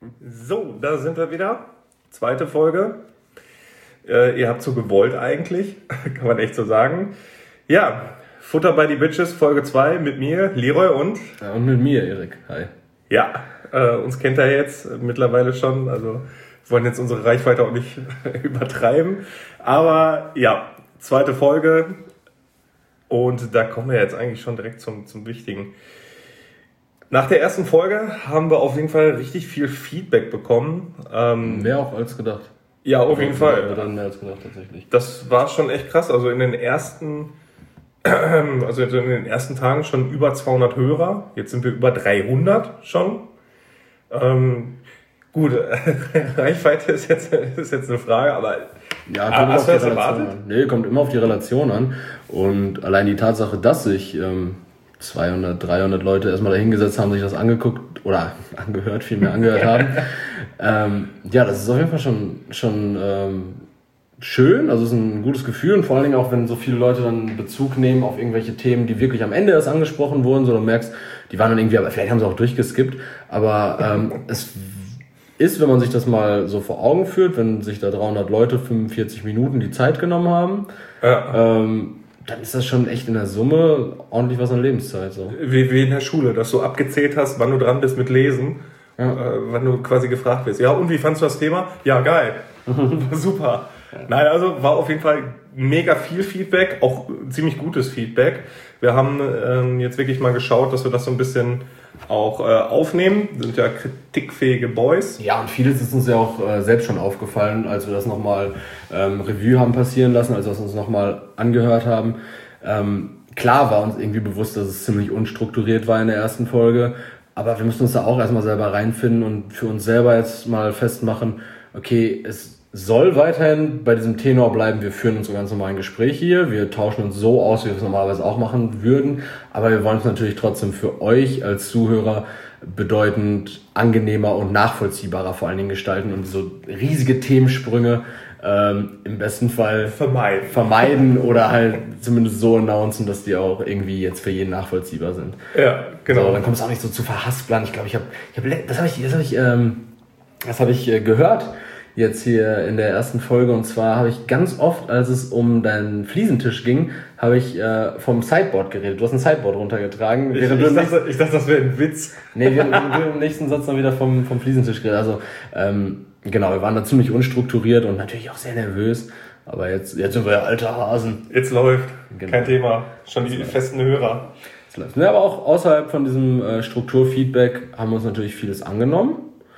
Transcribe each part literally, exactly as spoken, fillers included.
So, da sind wir wieder. Zweite Folge. Äh, ihr habt so gewollt eigentlich, kann man echt so sagen. Ja, Futter bei die Bitches, Folge zwei mit mir, Leroy und... Ja, und mit mir, Erik. Hi. Ja, äh, uns kennt er jetzt mittlerweile schon, also wir wollen jetzt unsere Reichweite auch nicht übertreiben. Aber ja, zweite Folge und da kommen wir jetzt eigentlich schon direkt zum, zum Wichtigen. Nach der ersten Folge haben wir auf jeden Fall richtig viel Feedback bekommen. Ähm, mehr auch als gedacht. Ja, auf jeden Fall. Oder mehr als gedacht tatsächlich. Das war schon echt krass. Also in den ersten, also in den ersten Tagen schon über zweihundert Hörer. Jetzt sind wir über dreihundert schon. Ähm, gut, Reichweite ist jetzt, ist jetzt eine Frage, aber ja, kommt hast du das Relation erwartet? An. Nee, kommt immer auf die Relation an. Und allein die Tatsache, dass sich ähm, zweihundert, dreihundert Leute erstmal dahingesetzt haben, sich das angeguckt oder angehört, vielmehr angehört haben. ähm, ja, das ist auf jeden Fall schon, schon ähm, schön, also es ist ein gutes Gefühl und vor allen Dingen auch, wenn so viele Leute dann Bezug nehmen auf irgendwelche Themen, die wirklich am Ende erst angesprochen wurden, so du merkst, die waren dann irgendwie, aber vielleicht haben sie auch durchgeskippt, aber ähm, es ist, wenn man sich das mal so vor Augen führt, wenn sich da dreihundert Leute fünfundvierzig Minuten die Zeit genommen haben, ja. ähm, dann ist das schon echt in der Summe ordentlich was an Lebenszeit. So. Wie, wie in der Schule, dass du abgezählt hast, wann du dran bist mit Lesen, ja. äh, wann du quasi gefragt wirst. Ja, und wie fandst du das Thema? Ja, geil. Super. Ja. Nein, also war auf jeden Fall mega viel Feedback, auch ziemlich gutes Feedback. Wir haben ähm, jetzt wirklich mal geschaut, dass wir das so ein bisschen auch äh, aufnehmen. Wir sind ja kritikfähige Boys. Ja, und vieles ist uns ja auch äh, selbst schon aufgefallen, als wir das nochmal ähm, Revue haben passieren lassen, als wir es uns nochmal angehört haben. Ähm, klar war uns irgendwie bewusst, dass es ziemlich unstrukturiert war in der ersten Folge, aber wir müssen uns da auch erstmal selber reinfinden und für uns selber jetzt mal festmachen, okay, es soll weiterhin bei diesem Tenor bleiben, wir führen unsere ganz normalen Gespräche hier, wir tauschen uns so aus, wie wir es normalerweise auch machen würden, aber wir wollen es natürlich trotzdem für euch als Zuhörer bedeutend angenehmer und nachvollziehbarer vor allen Dingen gestalten und so riesige Themensprünge ähm, im besten Fall vermeiden. vermeiden oder halt zumindest so announcen, dass die auch irgendwie jetzt für jeden nachvollziehbar sind. Ja, genau. So, dann kommt es auch nicht so zu verhaspeln. Ich glaube, ich habe, ich hab, das habe ich, das habe ich, ähm, das habe ich äh, gehört. Jetzt hier in der ersten Folge und zwar habe ich ganz oft, als es um deinen Fliesentisch ging, habe ich äh, vom Sideboard geredet. Du hast ein Sideboard runtergetragen. Ich, ich, ich, dachte, ich dachte, das wäre ein Witz. Nee, wir haben im nächsten Satz dann wieder vom, vom Fliesentisch geredet. Also ähm, genau, wir waren da ziemlich unstrukturiert und natürlich auch sehr nervös. Aber jetzt, jetzt sind wir ja alte Hasen. Jetzt läuft, genau. Kein Thema. Schon die festen Hörer. Jetzt läuft. Ja, aber auch außerhalb von diesem äh, Strukturfeedback haben wir uns natürlich vieles angenommen.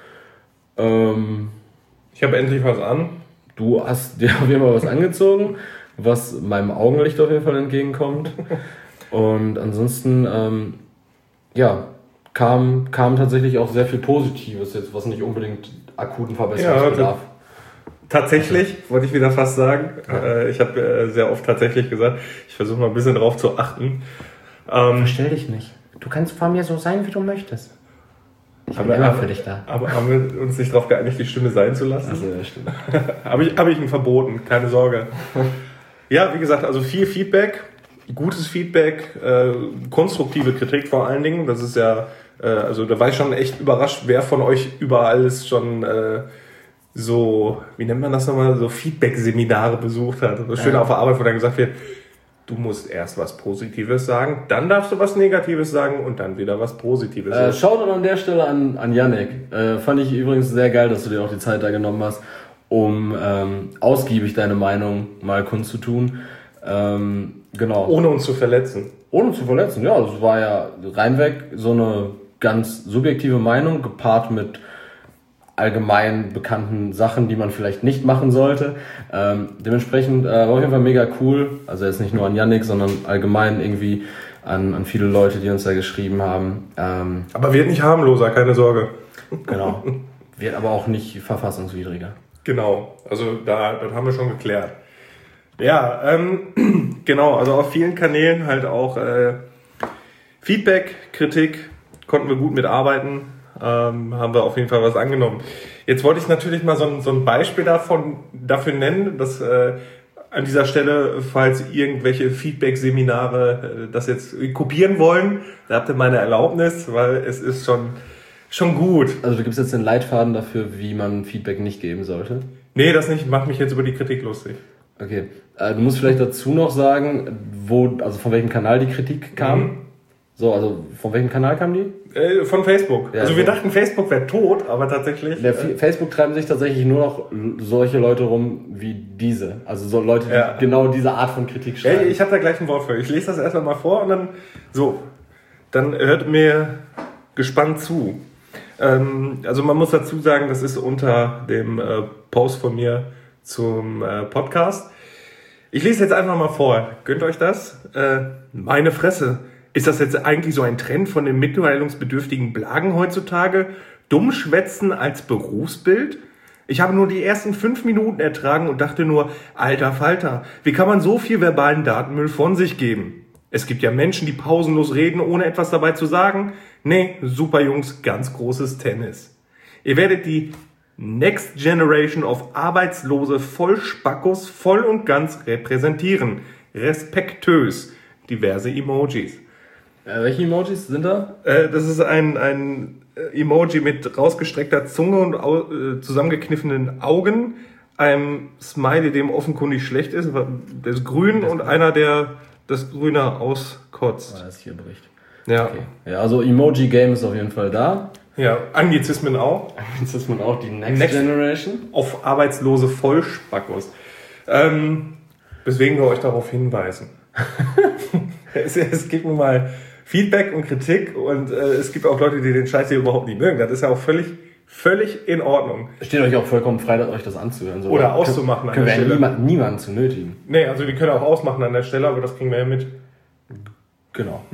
Ähm... Ich habe endlich was an. Du hast dir auf jeden Fall was angezogen, was meinem Augenlicht auf jeden Fall entgegenkommt. Und ansonsten, ähm, ja, kam, kam tatsächlich auch sehr viel Positives jetzt, was nicht unbedingt akuten Verbesserungsbedarf. Ja, tatsächlich, wollte ich wieder fast sagen. Ja. Ich habe äh, sehr oft tatsächlich gesagt, ich versuche mal ein bisschen drauf zu achten. Ähm, Verstell dich nicht. Du kannst vor mir so sein, wie du möchtest. Ich bin immer für dich da. Aber haben wir uns nicht darauf geeinigt, die Stimme sein zu lassen? Also, ja, stimmt. Habe ich, hab ich ihm verboten, keine Sorge. Ja, wie gesagt, also viel Feedback, gutes Feedback, äh, konstruktive Kritik vor allen Dingen. Das ist ja, äh, also da war ich schon echt überrascht, wer von euch überall schon äh, so, wie nennt man das nochmal, so Feedback-Seminare besucht hat. Das Schöne ja. auf der Arbeit, wo dann gesagt wird, du musst erst was Positives sagen, dann darfst du was Negatives sagen und dann wieder was Positives. Äh, Shoutout an der Stelle an, an Yannick. Äh, fand ich übrigens sehr geil, dass du dir auch die Zeit da genommen hast, um ähm, ausgiebig deine Meinung mal kundzutun. Ähm, genau. Ohne uns zu verletzen. Ohne zu verletzen, ja. Das war ja reinweg so eine ganz subjektive Meinung, gepaart mit allgemein bekannten Sachen, die man vielleicht nicht machen sollte. Ähm, dementsprechend äh, war auf jeden Fall mega cool. Also jetzt nicht nur an Yannick, sondern allgemein irgendwie an, an viele Leute, die uns da geschrieben haben. Ähm, aber wird nicht harmloser, keine Sorge. Genau. Wird aber auch nicht verfassungswidriger. Genau. Also da, das haben wir schon geklärt. Ja, ähm, genau. Also auf vielen Kanälen halt auch äh, Feedback, Kritik, konnten wir gut mitarbeiten. Ähm, haben wir auf jeden Fall was angenommen. Jetzt wollte ich natürlich mal so ein, so ein Beispiel davon, dafür nennen, dass äh, an dieser Stelle, falls irgendwelche Feedback-Seminare äh, das jetzt kopieren wollen, da habt ihr meine Erlaubnis, weil es ist schon schon gut. Also du gibst jetzt den Leitfaden dafür, wie man Feedback nicht geben sollte? Nee, das nicht. Mach mich jetzt über die Kritik lustig. Okay. Äh, du musst vielleicht dazu noch sagen, wo, also von welchem Kanal die Kritik kam. Mhm. So, also von welchem Kanal kam die? Äh, von Facebook. Ja, also so. wir dachten, Facebook wäre tot, aber tatsächlich... Der äh, Facebook treiben sich tatsächlich nur noch solche Leute rum wie diese. Also so Leute, die ja. genau diese Art von Kritik schreiben. Ey, ich habe da gleich ein Wort für. Ich lese das erstmal mal vor und dann... So, dann hört mir gespannt zu. Ähm, also man muss dazu sagen, das ist unter dem äh, Post von mir zum äh, Podcast. Ich lese jetzt einfach mal vor. Gönnt euch das? Äh, meine Fresse. Ist das jetzt eigentlich so ein Trend von den mitteilungsbedürftigen Blagen heutzutage? Dummschwätzen als Berufsbild? Ich habe nur die ersten fünf Minuten ertragen und dachte nur, alter Falter, wie kann man so viel verbalen Datenmüll von sich geben? Es gibt ja Menschen, die pausenlos reden, ohne etwas dabei zu sagen. Nee, super Jungs, ganz großes Tennis. Ihr werdet die Next Generation of arbeitslose Vollspackos voll und ganz repräsentieren. Respektös. Diverse Emojis. Äh, welche Emojis sind da? Äh, das ist ein, ein Emoji mit rausgestreckter Zunge und au, äh, zusammengekniffenen Augen, einem Smiley, dem offenkundig schlecht ist, der ist grün das und grün. Einer, der das Grüne auskotzt. Ah, das hier bricht. Ja. Okay. Ja, also Emoji-Game ist auf jeden Fall da. Ja, Anglizismen auch. Anglizismen auch, die Next, Next Generation. Auf arbeitslose Vollspackos. Ähm, weswegen wir euch darauf hinweisen. es, es gibt nun mal Feedback und Kritik und äh, es gibt auch Leute, die den Scheiß hier überhaupt nicht mögen. Das ist ja auch völlig, völlig in Ordnung. Steht euch auch vollkommen frei, euch das anzuhören. So, oder auszumachen an der Stelle. Können wir niemand, niemanden zu nötigen. Nee, also die können auch ausmachen an der Stelle, aber das kriegen wir ja mit. Genau.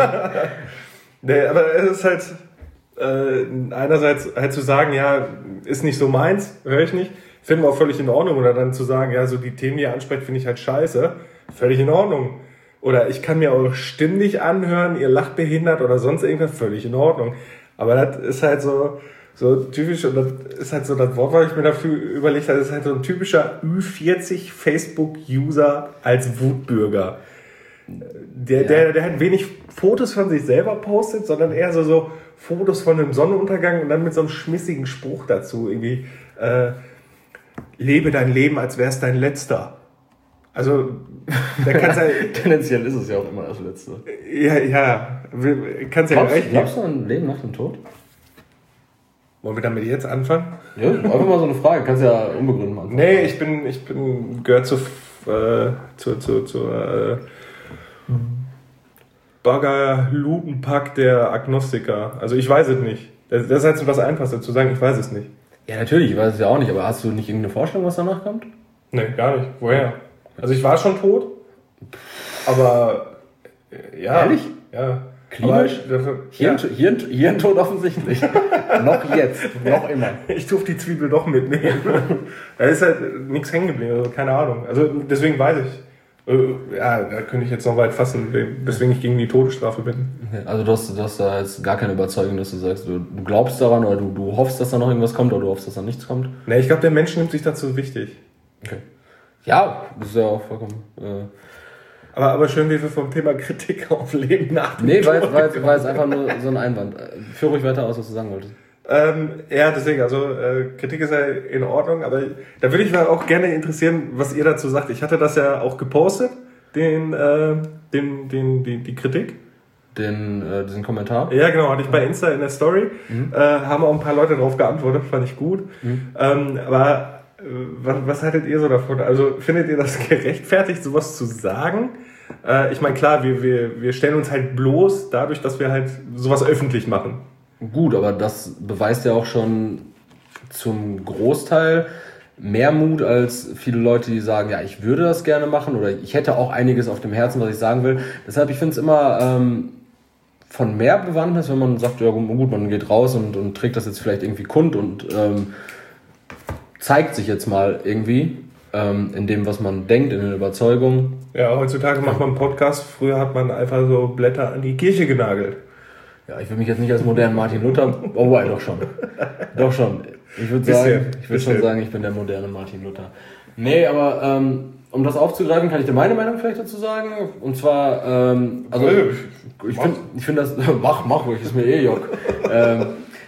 Nee, aber es ist halt äh, einerseits halt zu sagen, ja, ist nicht so meins, höre ich nicht, finden wir auch völlig in Ordnung. Oder dann zu sagen, ja, so die Themen, die ihr ansprecht, finde ich halt scheiße, völlig in Ordnung. Oder ich kann mir eure Stimmen nicht anhören, ihr lacht behindert oder sonst irgendwas, völlig in Ordnung. Aber das ist halt so, so typisch, und das ist halt so das Wort, was ich mir dafür überlegt habe, das ist halt so ein typischer Ü vierzig Facebook-User als Wutbürger. Der, ja. der, der halt wenig Fotos von sich selber postet, sondern eher so, so Fotos von einem Sonnenuntergang und dann mit so einem schmissigen Spruch dazu. Irgendwie, äh, lebe dein Leben, als wär's dein letzter. Also, da kannst ja, tendenziell ist es ja auch immer das Letzte. Ja, ja. Kannst ja glaubst, glaubst du an ein Leben nach dem Tod? Wollen wir damit jetzt anfangen? Ja, einfach mal so eine Frage. Kannst ja unbegründet machen. Nee, ich bin, ich bin, gehört zu, äh, zu, zu, zu, äh, Bagger-Lutenpack der Agnostiker. Also ich weiß es nicht. Das ist halt so das Einfachste, zu sagen, ich weiß es nicht. Ja, natürlich, ich weiß es ja auch nicht, aber hast du nicht irgendeine Vorstellung, was danach kommt? Nee, gar nicht. Woher? Also ich war schon tot, aber ja. Ehrlich? Ja. Klinisch? Hirn, ja. Hirn, Hirntod offensichtlich. Noch jetzt, noch immer. Ich durfte die Zwiebel doch mitnehmen. Da ist halt nichts hängen geblieben, also keine Ahnung. Also deswegen weiß ich. Ja, da könnte ich jetzt noch weit fassen, weswegen ich gegen die Todesstrafe bin. Also du hast, du hast da jetzt gar keine Überzeugung, dass du sagst, du, du glaubst daran oder du, du hoffst, dass da noch irgendwas kommt oder du hoffst, dass da nichts kommt? Nee, ich glaube, der Mensch nimmt sich dazu wichtig. Okay. Ja, das ist ja auch vollkommen... Äh aber, aber schön, wie wir vom Thema Kritik auf Leben nach dem Nee, war jetzt, war, jetzt, war jetzt einfach nur so ein Einwand. Führ ruhig weiter aus, was du sagen wolltest. Ähm, ja, deswegen, also äh, Kritik ist ja in Ordnung, aber da würde ich mal auch gerne interessieren, was ihr dazu sagt. Ich hatte das ja auch gepostet, den, äh, den, den, die, die Kritik. Den, äh, diesen Kommentar? Ja, genau, hatte ich bei Insta in der Story. Mhm. Äh, haben auch ein paar Leute darauf geantwortet, fand ich gut. Mhm. Ähm, aber äh, was, was haltet ihr so davon? Also findet ihr das gerechtfertigt, sowas zu sagen? Äh, ich meine, klar, wir, wir, wir stellen uns halt bloß dadurch, dass wir halt sowas öffentlich machen. Gut, aber das beweist ja auch schon zum Großteil mehr Mut als viele Leute, die sagen, ja, ich würde das gerne machen oder ich hätte auch einiges auf dem Herzen, was ich sagen will. Deshalb, ich finde es immer ähm, von mehr Bewandtnis, wenn man sagt, ja gut, man geht raus und, und trägt das jetzt vielleicht irgendwie kund und ähm, zeigt sich jetzt mal irgendwie ähm, in dem, was man denkt, in den Überzeugungen. Ja, heutzutage macht man einen Podcast. Früher hat man einfach so Blätter an die Kirche genagelt. Ja, ich will mich jetzt nicht als modernen Martin Luther, oh, wobei, doch schon. Doch schon. Ich würde sagen, ich würde schon sagen, ich bin der moderne Martin Luther. Nee, aber ähm, um das aufzugreifen, kann ich dir meine Meinung vielleicht dazu sagen. Und zwar, ähm, also ich, ich finde ich find das, mach, mach ruhig, ist mir eh Jock. ähm,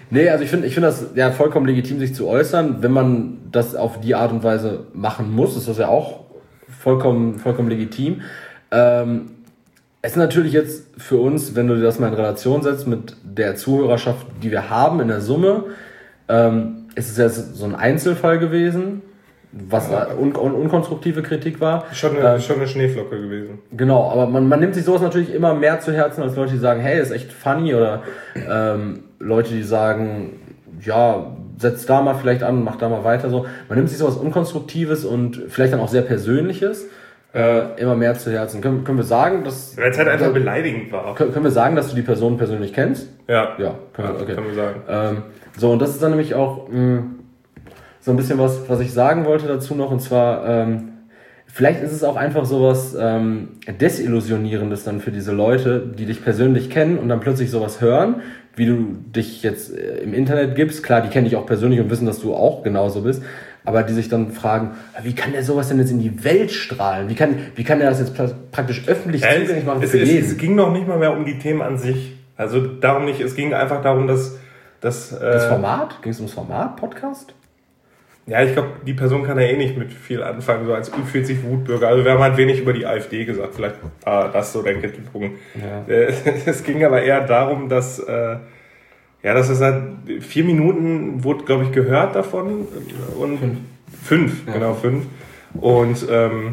Nee, also ich finde ich finde das ja vollkommen legitim, sich zu äußern. Wenn man das auf die Art und Weise machen muss, ist das ja auch vollkommen, vollkommen legitim. Ähm, es ist natürlich jetzt für uns, wenn du dir das mal in Relation setzt mit der Zuhörerschaft, die wir haben in der Summe, ähm, ist es jetzt so ein Einzelfall gewesen, was ja. un- un- unkonstruktive Kritik war. Schon eine, ähm, schon eine Schneeflocke gewesen. Genau, aber man, man nimmt sich sowas natürlich immer mehr zu Herzen als Leute, die sagen, hey, ist echt funny, oder ähm, Leute, die sagen, ja, setz da mal vielleicht an, mach da mal weiter. So, man nimmt sich sowas Unkonstruktives und vielleicht dann auch sehr Persönliches äh, immer mehr zu Herzen. Können, können wir sagen, dass... Weil es halt einfach beleidigend war. Können, können wir sagen, dass du die Person persönlich kennst? Ja. Ja, können wir, okay. Können wir sagen. Ähm, so, und das ist dann nämlich auch mh, so ein bisschen was, was ich sagen wollte dazu noch, und zwar, ähm, vielleicht ist es auch einfach sowas ähm, Desillusionierendes dann für diese Leute, die dich persönlich kennen und dann plötzlich sowas hören, wie du dich jetzt im Internet gibst. Klar, die kennen dich auch persönlich und wissen, dass du auch genauso bist, aber die sich dann fragen, wie kann der sowas denn jetzt in die Welt strahlen? Wie kann, wie kann der das jetzt praktisch öffentlich ja, zugänglich machen es, für es, jeden? Es ging noch nicht mal mehr um die Themen an sich. Also darum nicht, es ging einfach darum, dass... dass äh, das Format? Ging es ums Format, Podcast? Ja, ich glaube, die Person kann ja eh nicht mit viel anfangen, so als Ü vierzig Wutbürger. Also wir haben halt wenig über die AfD gesagt, vielleicht war das so der Kritikpunkt. Ja. Äh, es ging aber eher darum, dass... Äh, Ja, das ist halt, vier Minuten wurde, glaube ich, gehört davon. Und fünf. Fünf, ja. Genau, fünf. Und, ähm,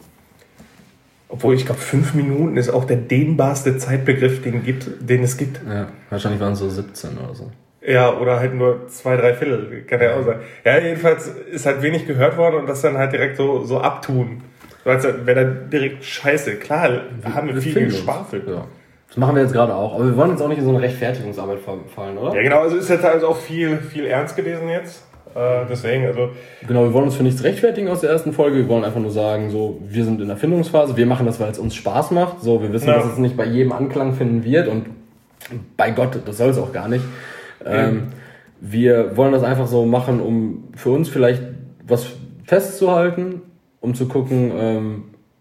obwohl ich glaube, fünf Minuten ist auch der dehnbarste Zeitbegriff, den, gibt, den es gibt. Ja, wahrscheinlich waren es so siebzehn oder so. Ja, oder halt nur zwei, drei Viertel, kann ja auch sein. Ja, jedenfalls ist halt wenig gehört worden und das dann halt direkt so, so abtun. So als wäre dann direkt scheiße. Klar, wir haben wir viel geschwafelt. Ja. Das machen wir jetzt gerade auch, aber wir wollen jetzt auch nicht in so eine Rechtfertigungsarbeit fallen, oder? Ja, genau, also ist jetzt also auch viel, viel ernst gewesen jetzt. Äh, deswegen, also. Genau, wir wollen uns für nichts rechtfertigen aus der ersten Folge. Wir wollen einfach nur sagen, so, wir sind in der Findungsphase, wir machen das, weil es uns Spaß macht. So, wir wissen, ja. dass es nicht bei jedem Anklang finden wird und bei Gott, das soll es auch gar nicht. Ähm, wir wollen das einfach so machen, um für uns vielleicht was festzuhalten, um zu gucken, ähm,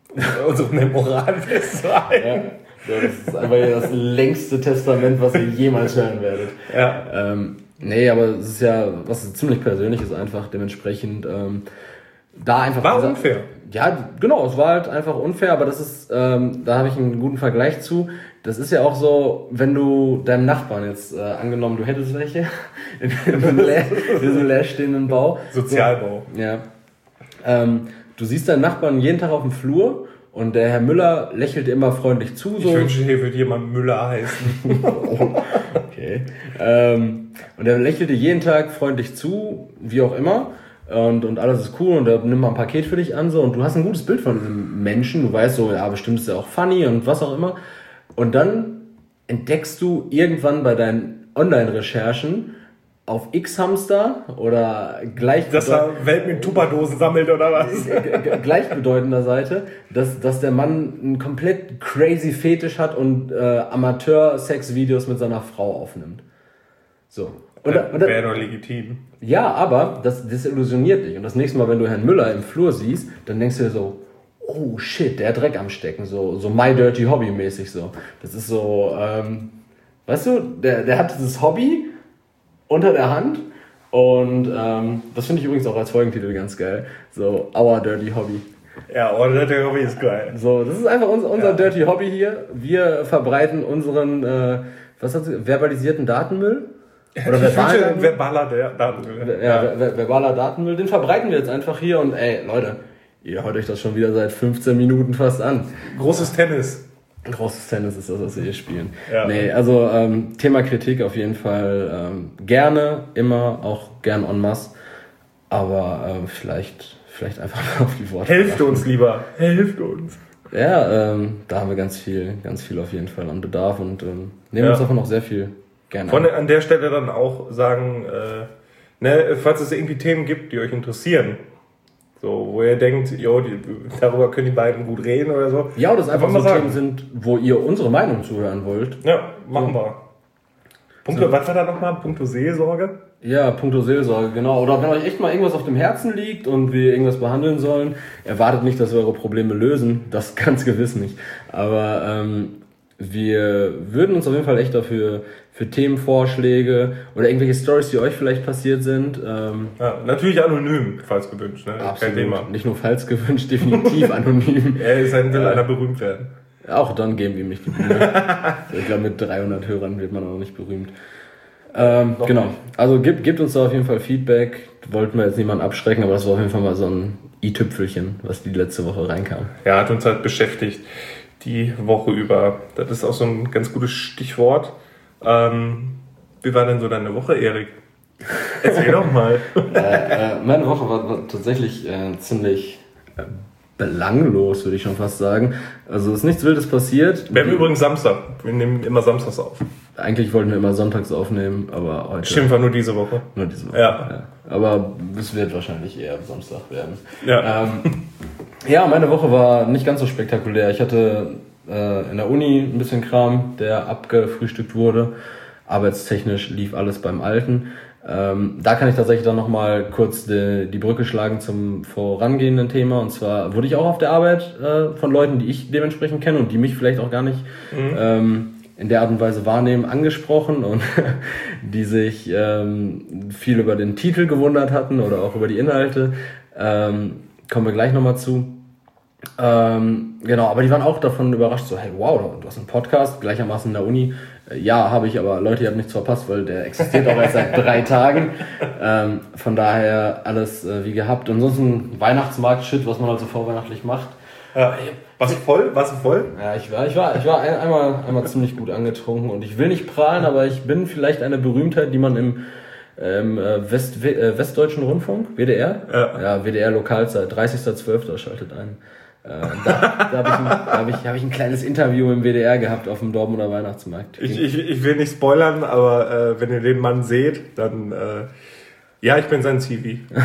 unsere Moral festzuhalten. Ja. So, das ist einfach das längste Testament, was ihr jemals hören werdet. Ja. Ähm, nee, aber es ist ja was ziemlich Persönliches einfach, dementsprechend ähm, da einfach... War dieser, unfair. Ja, genau, es war halt einfach unfair, aber das ist, ähm, da habe ich einen guten Vergleich zu. Das ist ja auch so, wenn du deinem Nachbarn jetzt, äh, angenommen, du hättest welche, in diesem, leer, diesem leerstehenden Bau. Sozialbau. So, ja. Ähm, du siehst deinen Nachbarn jeden Tag auf dem Flur, und der Herr Müller lächelt immer freundlich zu. So. Ich wünsche, hier würde jemand Müller heißen. Okay. Ähm, und er lächelt dir jeden Tag freundlich zu, wie auch immer. Und, und alles ist cool und er nimmt mal ein Paket für dich an. So, und du hast ein gutes Bild von diesem Menschen. Du weißt so, ja, bestimmt ist er auch funny und was auch immer. Und dann entdeckst du irgendwann bei deinen Online-Recherchen auf X-Hamster oder gleich... Dass er Welt mit Tupperdosen sammelt oder was? Gleichbedeutender Seite, dass, dass der Mann einen komplett crazy Fetisch hat und äh, Amateur-Sex-Videos mit seiner Frau aufnimmt. So. Wäre doch legitim. Ja, aber das desillusioniert dich. Und das nächste Mal, wenn du Herrn Müller im Flur siehst, dann denkst du dir so, oh shit, der hat Dreck am Stecken. So, so My Dirty Hobby mäßig so. Das ist so, ähm, weißt du, der, der hat dieses Hobby unter der Hand und ähm, das finde ich übrigens auch als Folgentitel ganz geil. So, Our Dirty Hobby. Ja, Our Dirty Hobby ist geil. So, das ist einfach unser, unser ja. Dirty Hobby hier. Wir verbreiten unseren, äh, was hat sie, verbalisierten Datenmüll? Oder verbalen, verbaler Datenmüll. Ja, ja. Ver- verbaler Datenmüll, den verbreiten wir jetzt einfach hier und ey, Leute, ihr hört euch das schon wieder seit fünfzehn Minuten fast an. Großes Tennis. Großes Tennis ist das, was wir hier spielen. Ja. Nee, also ähm, Thema Kritik auf jeden Fall ähm, gerne, immer, auch gern en masse, aber ähm, vielleicht, vielleicht einfach mal auf die Worte. Helft uns lieber, helft uns. Ja, ähm, da haben wir ganz viel, ganz viel auf jeden Fall an Bedarf und ähm, nehmen ja. uns davon auch sehr viel gerne Von an. an der Stelle dann auch sagen, äh, ne, falls es irgendwie Themen gibt, die euch interessieren, so, wo ihr denkt, jo, die, darüber können die beiden gut reden oder so. Ja, oder es einfach so sagen. Themen sind, wo ihr unsere Meinung zuhören wollt. Ja, machen wir. Punkto, So. was war da nochmal? Punkto Seelsorge? Ja, Punkto Seelsorge, genau. Oder wenn euch echt mal irgendwas auf dem Herzen liegt und wir irgendwas behandeln sollen, erwartet nicht, dass wir eure Probleme lösen. Das ganz gewiss nicht. Aber ähm, wir würden uns auf jeden Fall echt dafür für Themenvorschläge oder irgendwelche Stories, die euch vielleicht passiert sind. Ähm, ja, natürlich anonym, falls gewünscht. Ne? Absolut. Kein Thema. Nicht nur falls gewünscht, definitiv anonym. Er ist ein, will äh, einer berühmt werden. Auch dann geben wir ihm nicht die Bühne. Ich glaube, mit dreihundert Hörern wird man auch nicht berühmt. Ähm, genau. Nicht. Also gebt, gebt uns da auf jeden Fall Feedback. Wollten wir jetzt niemanden abschrecken, aber das war auf jeden Fall mal so ein i-Tüpfelchen, was die letzte Woche reinkam. Ja, hat uns halt beschäftigt die Woche über. Das ist auch so ein ganz gutes Stichwort. Ähm, wie war denn so deine Woche, Erik? Erzähl doch mal. äh, äh, meine Woche war, war tatsächlich äh, ziemlich äh, belanglos, würde ich schon fast sagen. Also ist nichts Wildes passiert. Wir haben übrigens Samstag. Wir nehmen immer samstags auf. Eigentlich wollten wir immer sonntags aufnehmen, aber heute... Stimmt, war nur diese Woche. Nur diese Woche, ja. ja. Aber es wird wahrscheinlich eher Samstag werden. Ja. Ähm, ja, meine Woche war nicht ganz so spektakulär. Ich hatte äh, in der Uni ein bisschen Kram, der abgefrühstückt wurde. Arbeitstechnisch lief alles beim Alten. Ähm, da kann ich tatsächlich dann nochmal kurz die, die Brücke schlagen zum vorangehenden Thema. Und zwar wurde ich auch auf der Arbeit äh, von Leuten, die ich dementsprechend kenne und die mich vielleicht auch gar nicht mhm. ähm, in der Art und Weise wahrnehmen, angesprochen und die sich ähm, viel über den Titel gewundert hatten oder auch über die Inhalte. Ähm, kommen wir gleich nochmal zu. Ähm, genau, aber die waren auch davon überrascht, so, hey, wow, du hast einen Podcast, gleichermaßen in der Uni. Äh, ja, habe ich, aber Leute, ihr habt nichts verpasst, weil der existiert auch erst seit drei Tagen. Ähm, von daher alles äh, wie gehabt. Ansonsten Weihnachtsmarkt-Shit, was man halt so vorweihnachtlich macht. Ja. Warst du voll? Warst du voll? Ja, ich war, ich war, ich war ein, einmal, einmal ziemlich gut angetrunken und ich will nicht prahlen, aber ich bin vielleicht eine Berühmtheit, die man im ähm, West, äh, Westdeutschen Rundfunk, W D R, ja, ja W D R Lokalzeit, dreißigster zwölfter schaltet ein. Äh, da da habe ich, ein, da hab ich, hab ich ein kleines Interview im W D R gehabt auf dem Dortmunder Weihnachtsmarkt. Ich, ich, ich will nicht spoilern, aber äh, wenn ihr den Mann seht, dann äh, ja, ich bin sein C V.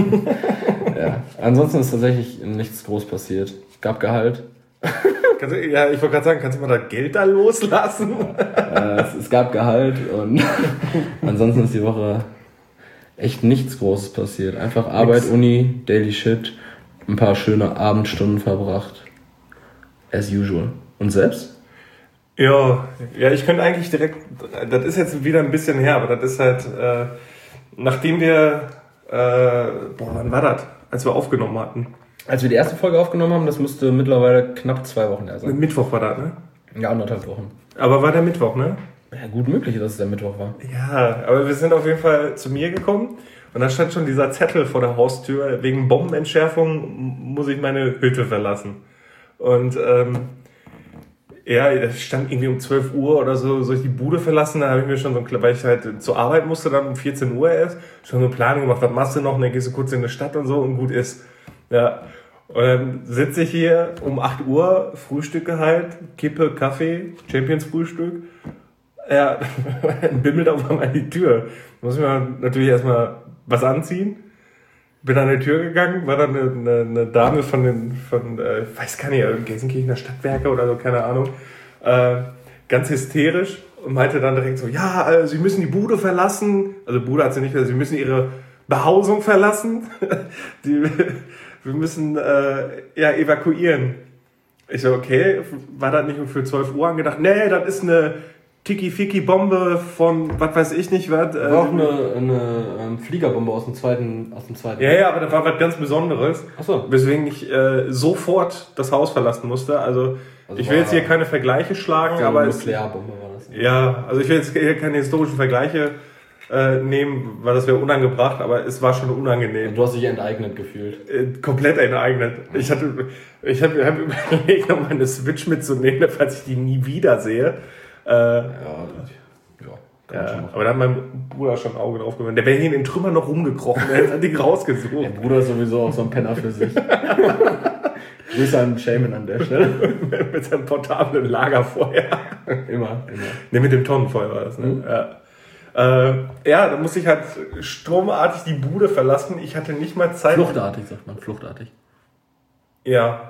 Ja, ansonsten ist tatsächlich nichts groß passiert. Gab Gehalt. Kannst du, ja, ich wollte gerade sagen, kannst du mal das Geld da loslassen? Äh, es, es gab Gehalt und ansonsten ist die Woche echt nichts Großes passiert. Einfach Arbeit, Nix. Uni, Daily Shit, ein paar schöne Abendstunden verbracht. As usual. Und selbst? Ja, ja, ich könnte eigentlich direkt, das ist jetzt wieder ein bisschen her, aber das ist halt, äh, nachdem wir, äh, boah, wann war das? Als wir aufgenommen hatten. Als wir die erste Folge aufgenommen haben, das müsste mittlerweile knapp zwei Wochen her sein. Mittwoch war das, ne? Ja, anderthalb Wochen. Aber war der Mittwoch, ne? Ja, gut möglich, dass es der Mittwoch war. Ja, aber wir sind auf jeden Fall zu mir gekommen und da stand schon dieser Zettel vor der Haustür, wegen Bombenentschärfung muss ich meine Hütte verlassen. Und ähm, ja, das stand irgendwie um zwölf Uhr oder so, soll ich die Bude verlassen? Da habe ich mir schon so ein, weil ich halt zur Arbeit musste, dann um vierzehn Uhr erst, schon so eine Planung gemacht, was machst du noch? Und dann gehst du kurz in die Stadt und so und gut ist. Ja, und dann sitze ich hier um acht Uhr, frühstücke halt, Kippe, Kaffee, Champions-Frühstück. Ja, dann bimmelt auf einmal die Tür. Da muss ich mir natürlich erstmal was anziehen. Bin an die Tür gegangen, war dann eine, eine, eine Dame von den, von, äh, ich weiß gar nicht, Gelsenkirchener Stadtwerke oder so, keine Ahnung, äh, ganz hysterisch und meinte dann direkt so, ja, äh, Sie müssen die Bude verlassen. Also Bude hat sie nicht, Sie müssen Ihre Behausung verlassen. die... Wir müssen äh, ja evakuieren. Ich so, okay, war das nicht für zwölf Uhr angedacht? Nee, das ist eine Tiki-Fiki-Bombe von, was weiß ich nicht, was. War äh, auch eine, eine ähm, Fliegerbombe aus dem zweiten, aus dem zweiten. Ja, ja, aber das war was ganz Besonderes. Ach so. Weswegen ich äh, sofort das Haus verlassen musste. Also, also ich will jetzt hier keine Vergleiche schlagen, so aber eine es, Nuklearbombe war das. Ja, also ich will jetzt hier keine historischen Vergleiche äh, nehmen, weil das wäre unangebracht, aber es war schon unangenehm. Du hast dich enteignet gefühlt. Äh, komplett enteignet. Ich hatte, ich habe hab überlegt, noch meine Switch mitzunehmen, falls ich die nie wieder sehe. Äh, ja, ja, kann ja, aber da hat mein Bruder schon ein Auge drauf gemacht. Der wäre hier in den Trümmern noch rumgekrochen, der hat die rausgesucht. Der Bruder ist sowieso auch so ein Penner für sich. Grüße an Shaman an der Stelle. Mit seinem portablen Lagerfeuer. Immer, immer. Ne, mit dem Tonnenfeuer war das, ne? Mhm. Ja. Äh, ja, da musste ich halt sturmartig die Bude verlassen. Ich hatte nicht mal Zeit. Fluchtartig, sagt man, fluchtartig. Ja.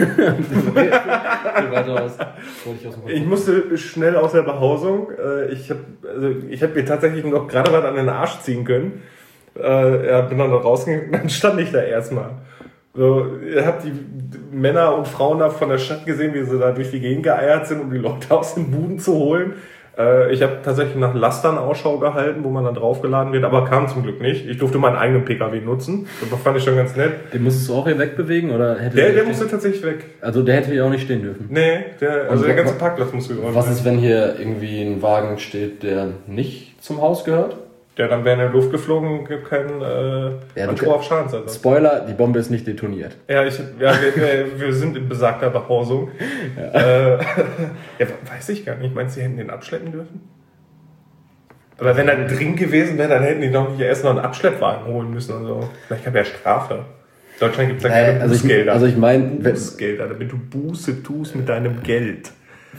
Ich musste schnell aus der Behausung. Ich habe also ich hab mir tatsächlich noch gerade was an den Arsch ziehen können. Ja, bin dann noch rausgegangen, dann stand ich da erstmal. So, ihr habt die Männer und Frauen da von der Stadt gesehen, wie sie da durch die Gegend geeiert sind, um die Leute aus den Buden zu holen. Äh, ich habe tatsächlich nach Lastern Ausschau gehalten, wo man dann draufgeladen wird, aber kam zum Glück nicht. Ich durfte meinen eigenen P K W nutzen. Das fand ich schon ganz nett. Den musstest du auch hier wegbewegen? Oder hätte der der musste tatsächlich weg. Also der hätte hier auch nicht stehen dürfen? Nee, der, also und der ganze Parkplatz musste geräumt werden. Was ist, wenn hier irgendwie ein Wagen steht, der nicht zum Haus gehört? Ja, dann wäre in der Luft geflogen, gibt keinen äh, ja, Anspruch auf Schadensersatz. Spoiler, die Bombe ist nicht detoniert. Ja, ich, ja wir, wir sind in besagter Behausung. Ja. Äh, ja, weiß ich gar nicht. Meinst du, sie hätten den abschleppen dürfen? Aber wenn er drin gewesen wäre, dann hätten die doch nicht erst noch einen Abschleppwagen holen müssen. Also, vielleicht gab ja Strafe. In Deutschland gibt es ja keine also Bußgelder. Also ich meine... Bußgelder, damit du Buße tust mit deinem Geld.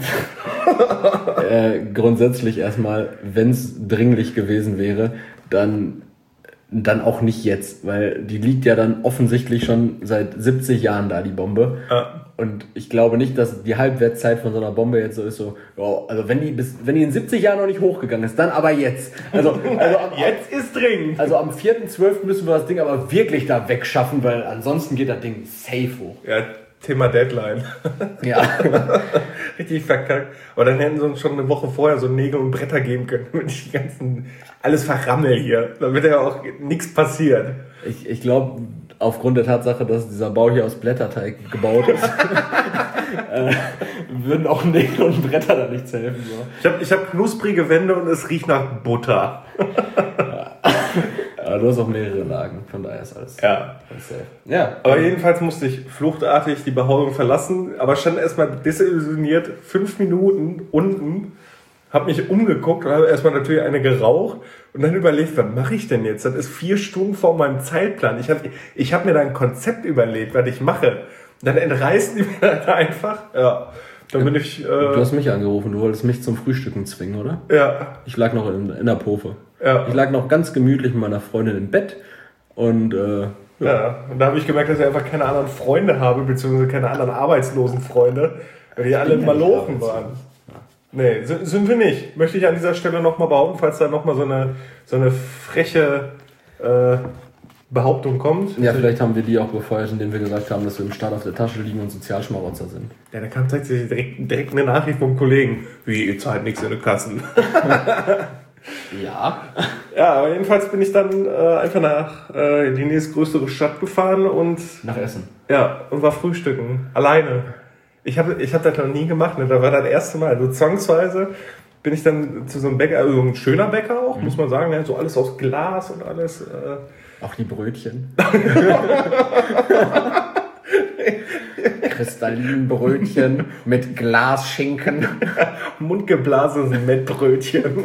äh, grundsätzlich erstmal, wenn es dringlich gewesen wäre, dann, dann auch nicht jetzt, weil die liegt ja dann offensichtlich schon seit siebzig Jahren da, die Bombe. Ja. Und ich glaube nicht, dass die Halbwertszeit von so einer Bombe jetzt so ist, so, oh, also wenn die bis, wenn die in siebzig Jahren noch nicht hochgegangen ist, dann aber jetzt. Also, also am, jetzt ist dringend. Also am vierten zwölften müssen wir das Ding aber wirklich da wegschaffen, weil ansonsten geht das Ding safe hoch. Ja, Thema Deadline. Ja. Richtig verkackt. Aber dann hätten sie uns schon eine Woche vorher so Nägel und Bretter geben können, damit ich die ganzen, alles verrammel hier. Damit ja auch nichts passiert. Ich, ich glaube, aufgrund der Tatsache, dass dieser Bau hier aus Blätterteig gebaut ist, äh, würden auch Nägel und Bretter da nichts helfen. So. Ich habe ich hab knusprige Wände und es riecht nach Butter. Ja. Aber du hast auch mehrere Lagen, von daher ist alles, ja. alles safe. Ja. Aber jedenfalls musste ich fluchtartig die Behausung verlassen, aber stand erstmal desillusioniert fünf Minuten unten, habe mich umgeguckt und habe erstmal natürlich eine geraucht und dann überlegt, was mache ich denn jetzt? Das ist vier Stunden vor meinem Zeitplan. Ich habe ich hab mir da ein Konzept überlegt, was ich mache. Dann entreißen die mir das einfach. Ja. Dann bin ich, äh, du hast mich angerufen, du wolltest mich zum Frühstücken zwingen, oder? Ja. Ich lag noch in, in der Pofe. Ja. Ich lag noch ganz gemütlich mit meiner Freundin im Bett und äh, ja. ja, und da habe ich gemerkt, dass ich einfach keine anderen Freunde habe, beziehungsweise keine anderen arbeitslosen Freunde, weil die alle Malochen waren. Nee, sind, sind wir nicht. Möchte ich an dieser Stelle nochmal behaupten, falls da nochmal so eine, so eine freche äh, Behauptung kommt. Ja, vielleicht haben wir die auch befeuert, indem wir gesagt haben, dass wir im Staat auf der Tasche liegen und Sozialschmarotzer sind. Ja, da kam tatsächlich direkt, direkt eine Nachricht vom Kollegen. Wie, ihr zahlt nichts in den Kassen. Ja. Ja, aber jedenfalls bin ich dann äh, einfach nach äh, in die nächstgrößere Stadt gefahren und... Nach Essen. Ja, und war frühstücken. Alleine. Ich habe ich hab das noch nie gemacht, ne? Da war das erste Mal. Also zwangsweise bin ich dann zu so einem Bäcker, also ein schöner Bäcker auch, mhm. muss man sagen. Ne? So alles aus Glas und alles. Äh. Auch die Brötchen. Kristallinbrötchen mit Glasschinken. Mundgeblasenes Mettbrötchen.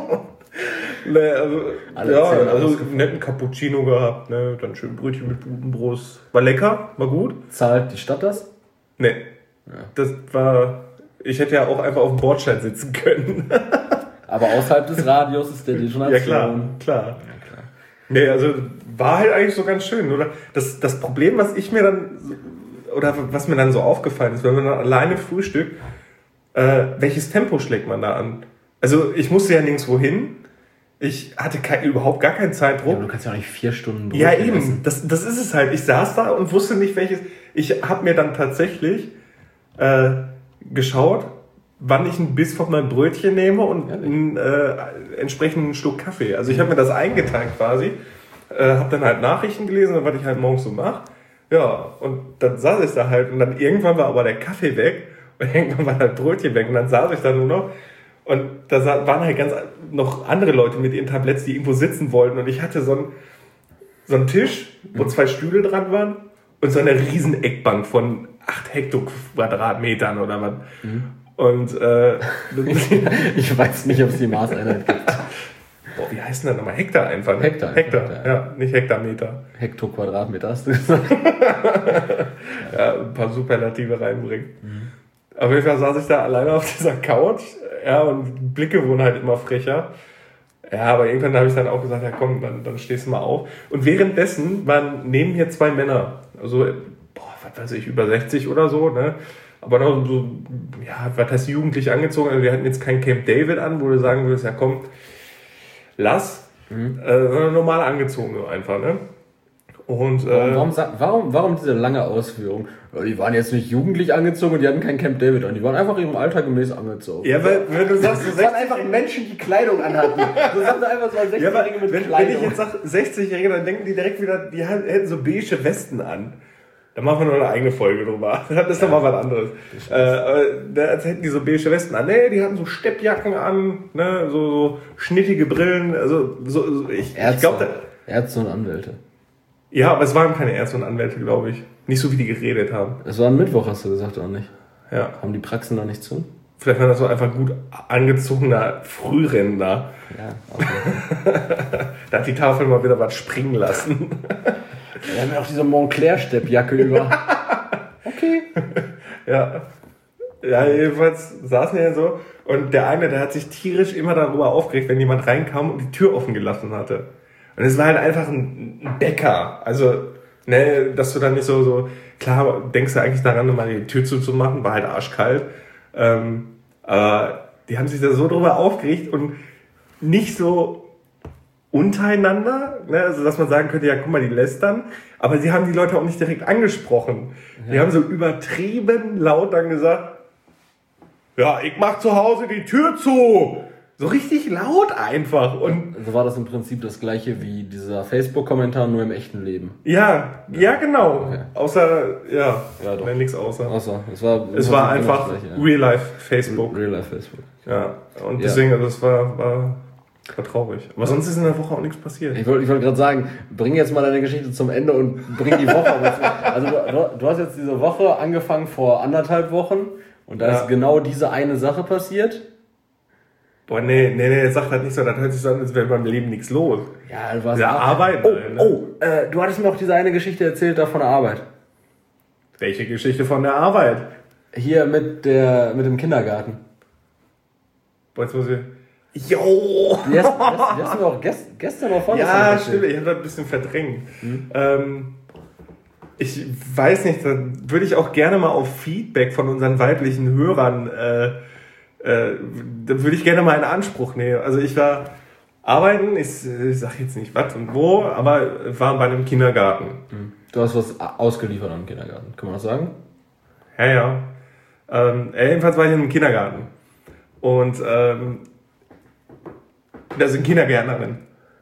Ne, also, ja, also einen netten Cappuccino gehabt, ne? Dann schön Brötchen mit Budenbrust. War lecker, war gut. Zahlt die Stadt das? Nee. Ja. Das war. Ich hätte ja auch einfach auf dem Bordstein sitzen können. Aber außerhalb des Radius ist der Detonation. Ja, klar, klar. Ja, klar. Nee, also war halt eigentlich so ganz schön, oder? Das, das Problem, was ich mir dann. Oder was mir dann so aufgefallen ist, wenn man dann alleine frühstückt, äh, welches Tempo schlägt man da an? Also, ich musste ja nirgendwo hin. Ich hatte kein, überhaupt gar keinen Zeitdruck. Ja, du kannst ja auch nicht vier Stunden Ja, eben. Essen. Das, das ist es halt. Ich saß da und wusste nicht, welches. Ich habe mir dann tatsächlich äh, geschaut, wann ich einen Biss von meinem Brötchen nehme und ja, einen äh, entsprechenden Schluck Kaffee. Also ich habe mir das eingeteilt quasi. Äh, habe dann halt Nachrichten gelesen, was ich halt morgens so mache. Ja, und dann saß ich da halt. Und dann irgendwann war aber der Kaffee weg. Und irgendwann war das Brötchen weg. Und dann saß ich da nur noch. Und da waren halt ganz noch andere Leute mit ihren Tabletts, die irgendwo sitzen wollten. Und ich hatte so einen, so einen Tisch, wo zwei Stühle dran waren und so eine riesen Eckbank von acht Hektoquadratmetern oder was. Mhm. Und äh, ich weiß nicht, ob es die Maßeinheit gibt. Boah, wie heißt denn das nochmal? Hektar einfach. Ne? Hektar. Hektar, Hektar, ja, nicht Hektarmeter. Hektoquadratmeter hast du gesagt. Ja, ein paar Superlative reinbringen. Mhm. Auf jeden Fall saß ich da alleine auf dieser Couch, ja, und Blicke wurden halt immer frecher. Ja, aber irgendwann habe ich dann auch gesagt, ja komm, dann, dann stehst du mal auf. Und währenddessen waren neben mir zwei Männer, also, boah, was weiß ich, über sechzig oder so, ne? Aber noch so, ja, was heißt jugendlich angezogen, also wir hatten jetzt kein Camp David an, wo du sagen würdest, ja komm, lass, mhm. äh, sondern normal angezogen so einfach, ne? Und, äh, warum, warum, warum, warum diese lange Ausführung? Die waren jetzt nicht jugendlich angezogen und die hatten kein Camp David an. Die waren einfach ihrem Alter gemäß angezogen. Ja, weil, wenn du sagst, das waren einfach Menschen, die Kleidung anhatten. So sagt er einfach so ein sechzigjährige ja, mit wenn, Kleidung. wenn ich jetzt sage sechzigjährige, dann denken die direkt wieder, die hätten so beige Westen an. Da machen wir noch eine eigene Folge drüber. Das ist ja, doch mal was anderes. Äh, als hätten die so beige Westen an. Nee, die hatten so Steppjacken an, ne, so, so schnittige Brillen. Also, so, so ich, Ärzte, ich glaube, Ärzte und Anwälte. Ja, aber es waren keine Ärzte und Anwälte, glaube ich. Nicht so, wie die geredet haben. Es war ein Mittwoch, hast du gesagt, oder nicht? Ja. Haben die Praxen noch nicht zu? Vielleicht war das so einfach gut angezogener Frührentner. Ja, okay. Da hat die Tafel mal wieder was springen lassen. Wir haben ja auch diese Montclair-Steppjacke über. Okay. Ja. Ja, jedenfalls saßen wir so. Und der eine, der hat sich tierisch immer darüber aufgeregt, wenn jemand reinkam und die Tür offen gelassen hatte. Und es war halt einfach ein Bäcker. Also, ne, dass du dann nicht so, so, klar, denkst du eigentlich daran, mal die Tür zuzumachen, war halt arschkalt. Ähm, aber die haben sich da so drüber aufgeregt und nicht so untereinander, ne, also dass man sagen könnte, ja, guck mal, die lästern. Aber sie haben die Leute auch nicht direkt angesprochen. Ja. Die haben so übertrieben laut dann gesagt, ja, ich mach zu Hause die Tür zu. So richtig laut einfach. Und so war das im Prinzip das gleiche wie dieser Facebook-Kommentar, nur im echten Leben. Ja, ja, ja genau. Okay. Außer, ja, ja doch. Nein, nichts außer. außer. Es war, es war einfach ja. Real-Life-Facebook. Real-Life-Facebook. Ja, und deswegen, also das war, war, war traurig. Aber sonst ist in der Woche auch nichts passiert. Ich wollte ich wollt gerade sagen, bring jetzt mal deine Geschichte zum Ende und bring die Woche. Also du, du hast jetzt diese Woche angefangen vor anderthalb Wochen und da ja. ist genau diese eine Sache passiert. Boah, nee, nee, nee, sag halt nicht so, das hört sich so an, als wäre beim Leben nichts los. Ja, du warst ja, Arbeit. Oh, ne? oh äh, du hattest mir auch diese eine Geschichte erzählt da von der Arbeit. Welche Geschichte von der Arbeit? Hier mit der, mit dem Kindergarten. Boah, jetzt muss ich... Jo! Die hast, die hast, die hast du mir auch gest, gestern noch vorgestern Ja, stimmt, ich habe das ein bisschen verdrängt. Hm? Ähm, ich weiß nicht, da würde ich auch gerne mal auf Feedback von unseren weiblichen Hörern... Äh, Äh, da würde ich gerne mal in Anspruch nehmen. Also ich war arbeiten, ich, ich sag jetzt nicht was und wo, aber war bei einem Kindergarten. Du hast was ausgeliefert am Kindergarten, kann man das sagen? Ja, ja. Ähm, jedenfalls war ich in einem Kindergarten. Und ähm, da sind Kindergärtnerin.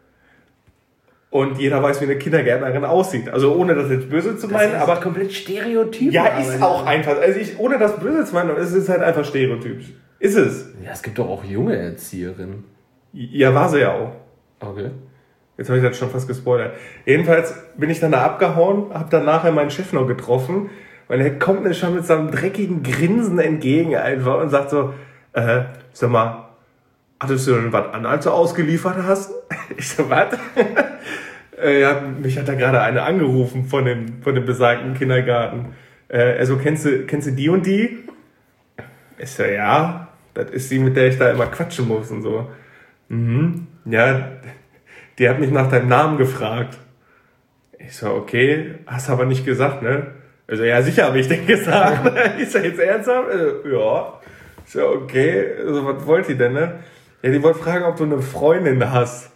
Und jeder weiß, wie eine Kindergärtnerin aussieht. Also ohne das jetzt böse zu meinen, das ist aber komplett stereotyp. Ja, ist auch einfach. Also ich, ohne das böse zu meinen, es ist halt einfach stereotypisch. Ist es? Ja, es gibt doch auch junge Erzieherinnen. Ja, war sie ja auch. Okay. Jetzt habe ich das schon fast gespoilert. Jedenfalls bin ich dann da abgehauen, habe dann nachher meinen Chef noch getroffen, weil er kommt mir schon mit so einem dreckigen Grinsen entgegen einfach und sagt so, äh, sag mal, hattest du denn was an, als du ausgeliefert hast? Ich so, was? äh, ja, mich hat da gerade eine angerufen von dem, von dem besagten Kindergarten. Äh, also, kennst du, kennst du die und die? Ich so, ja, das ist die, mit der ich da immer quatschen muss und so. Mhm, ja, die hat mich nach deinem Namen gefragt. Ich so, okay, hast aber nicht gesagt, ne? Also, ja, sicher habe ich den gesagt. Ist das jetzt ernsthaft? Also, ja. Ich so, okay, also, was wollt ihr denn, ne? Ja, die wollte fragen, ob du eine Freundin hast.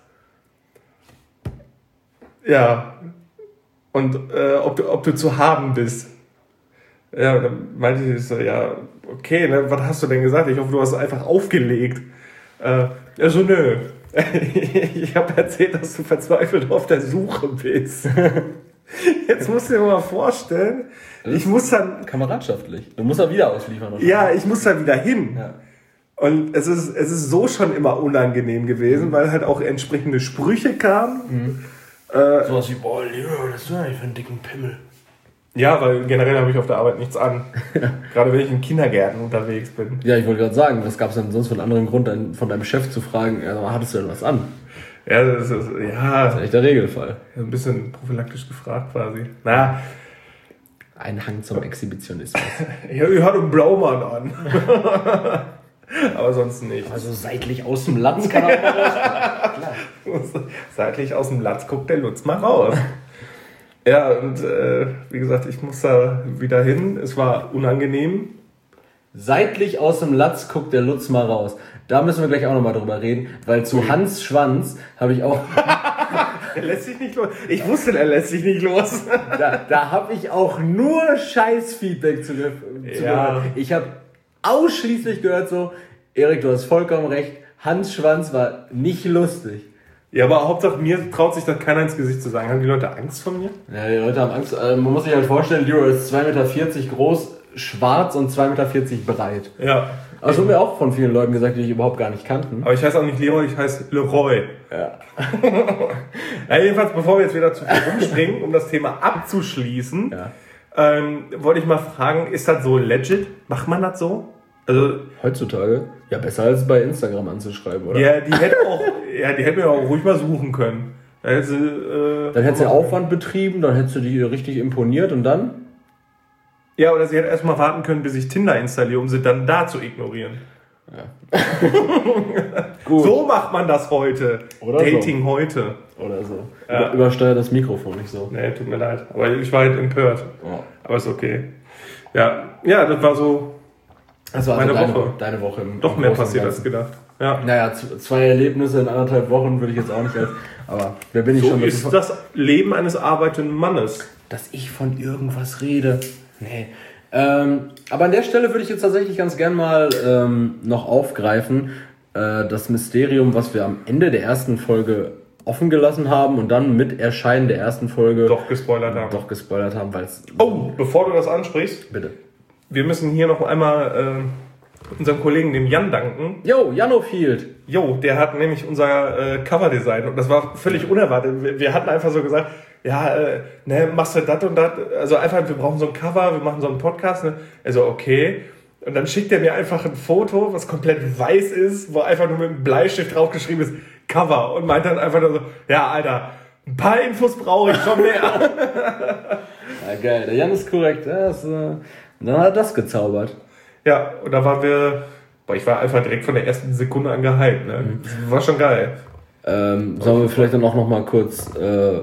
Ja. Und äh, ob, du, ob du zu haben bist. Ja, dann meinte ich so, ja, okay, ne, was hast du denn gesagt? Ich hoffe, du hast einfach aufgelegt. Äh, ja, so, nö. Ich habe erzählt, dass du verzweifelt auf der Suche bist. Jetzt musst du dir mal vorstellen, ich muss dann... Kameradschaftlich. Du musst da wieder ausliefern. Oder? Ja, ich muss da wieder hin. Ja. Und es ist, es ist so schon immer unangenehm gewesen, mhm. weil halt auch entsprechende Sprüche kamen. Mhm. Äh, Sowas wie, boah, Leo, was ist denn eigentlich für einen dicken Pimmel? Ja, weil generell habe ich auf der Arbeit nichts an. Gerade wenn ich in Kindergärten unterwegs bin. Ja, ich wollte gerade sagen, was gab es denn sonst für einen anderen Grund, von deinem Chef zu fragen, ja, hattest du denn was an? Ja, das ist, ja, das ist echt der Regelfall. Ein bisschen prophylaktisch gefragt quasi. Na, ein Hang zum Exhibitionismus. Ja, ich hatte einen Blaumann an. Aber sonst nicht. Also seitlich aus dem Latz kann er auch mal raus. Klar. Seitlich aus dem Latz guckt der Lutz mal raus. Ja, und äh, wie gesagt, ich muss da wieder hin. Es war unangenehm. Seitlich aus dem Latz guckt der Lutz mal raus. Da müssen wir gleich auch nochmal drüber reden, weil zu Hans Schwanz habe ich auch Er lässt sich nicht los. Ich wusste, er lässt sich nicht los. Da, da habe ich auch nur Scheiß-Feedback zu, zu Ja. gehört. Ich habe ausschließlich gehört so, Erik, du hast vollkommen recht, Hans Schwanz war nicht lustig. Ja, aber Hauptsache mir traut sich das keiner ins Gesicht zu sagen. Haben die Leute Angst vor mir? Ja, die Leute haben Angst. Äh, man muss sich halt vorstellen, Leroy ist zwei Meter vierzig groß, schwarz und zwei Meter vierzig breit. Ja. Aber das wurde mir auch von vielen Leuten gesagt, die ich überhaupt gar nicht kannten. Aber ich heiße auch nicht Leroy, ich heiße Leroy. Ja. Ja, jedenfalls, bevor wir jetzt wieder zu viel rumspringen, um das Thema abzuschließen, Ja. ähm, wollte ich mal fragen, ist das so legit? Macht man das so? Also, Heutzutage? Ja, besser als bei Instagram anzuschreiben, oder? ja, die hätte auch, ja, die hätte mir auch ruhig mal suchen können. Da hätte sie, äh, Dann hättest du Aufwand betrieben, dann hättest du die richtig imponiert und dann? ja, oder sie hätte erstmal warten können, bis ich Tinder installiere, um sie dann da zu ignorieren. Ja. Gut. So macht man das heute. Oder Dating so. heute. Oder so. Ja. Über, übersteuert das Mikrofon nicht so. Nee, tut mir leid. Aber ich war halt empört. Ja. Aber ist okay. Ja, ja, das war so Das war meine also deine Woche. Woche. Deine Woche im, Doch im mehr Großen und passiert als Ganzen. gedacht. Ja. Naja, z- zwei Erlebnisse in anderthalb Wochen würde ich jetzt auch nicht als. Aber wer bin ich So schon, dass ist ich, das Leben eines arbeitenden Mannes. dass ich von irgendwas rede? Nee. Ähm, aber an der Stelle würde ich jetzt tatsächlich ganz gern mal ähm, noch aufgreifen, äh, das Mysterium, was wir am Ende der ersten Folge offen gelassen haben und dann mit Erscheinen der ersten Folge Doch gespoilert haben. doch gespoilert haben, weil es. Oh, bevor du das ansprichst, Bitte. wir müssen hier noch einmal äh, unserem Kollegen, dem Jan, danken. Yo, Janofield. Jo, der hat nämlich unser äh, Coverdesign und das war völlig unerwartet. Wir, wir hatten einfach so gesagt, ja, äh, ne, machst du das und das, also einfach, wir brauchen so ein Cover, wir machen so einen Podcast, ne? Also okay. Und dann schickt er mir einfach ein Foto, was komplett weiß ist, wo einfach nur mit einem Bleistift draufgeschrieben ist, Cover. Und meint dann einfach nur so, ja, Alter, ein paar Infos brauche ich schon mehr. Ja, geil. Der Jan ist korrekt. Ja, das, äh, dann hat er das gezaubert. Ja, und da waren wir, boah, ich war einfach direkt von der ersten Sekunde an gehypt, ne? Das war schon geil. Ähm, sollen wir vielleicht dann auch noch mal kurz äh,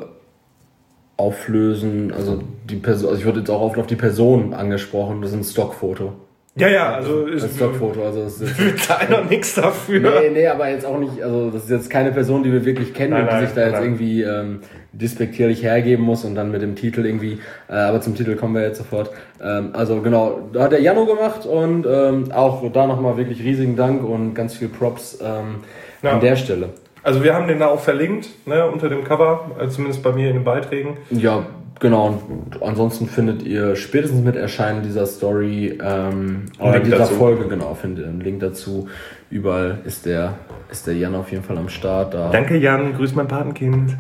auflösen? Also die Person, also ich wurde jetzt auch oft auf die Person angesprochen. Das ist ein Stockfoto. Ja, ja, also Ein ist Stockfoto. Also das ist will keiner nichts dafür. nee, nee, aber jetzt auch nicht. Also das ist jetzt keine Person, die wir wirklich kennen Nein, und die nein, sich da jetzt nein. irgendwie ähm, despektierlich hergeben muss und dann mit dem Titel irgendwie. Äh, aber zum Titel kommen wir jetzt sofort. Ähm, also genau, da hat der Jano gemacht und ähm, auch da nochmal wirklich riesigen Dank und ganz viel Props ähm, Ja. an der Stelle. Also wir haben den da auch verlinkt, ne, unter dem Cover, also zumindest bei mir in den Beiträgen. Ja, genau. Und ansonsten findet ihr spätestens mit Erscheinen dieser Story, ähm, oder Link dieser dazu. Folge, genau, findet ihr einen Link dazu. Überall ist der, ist der Jan auf jeden Fall am Start. Da Danke Jan, grüß mein Patenkind.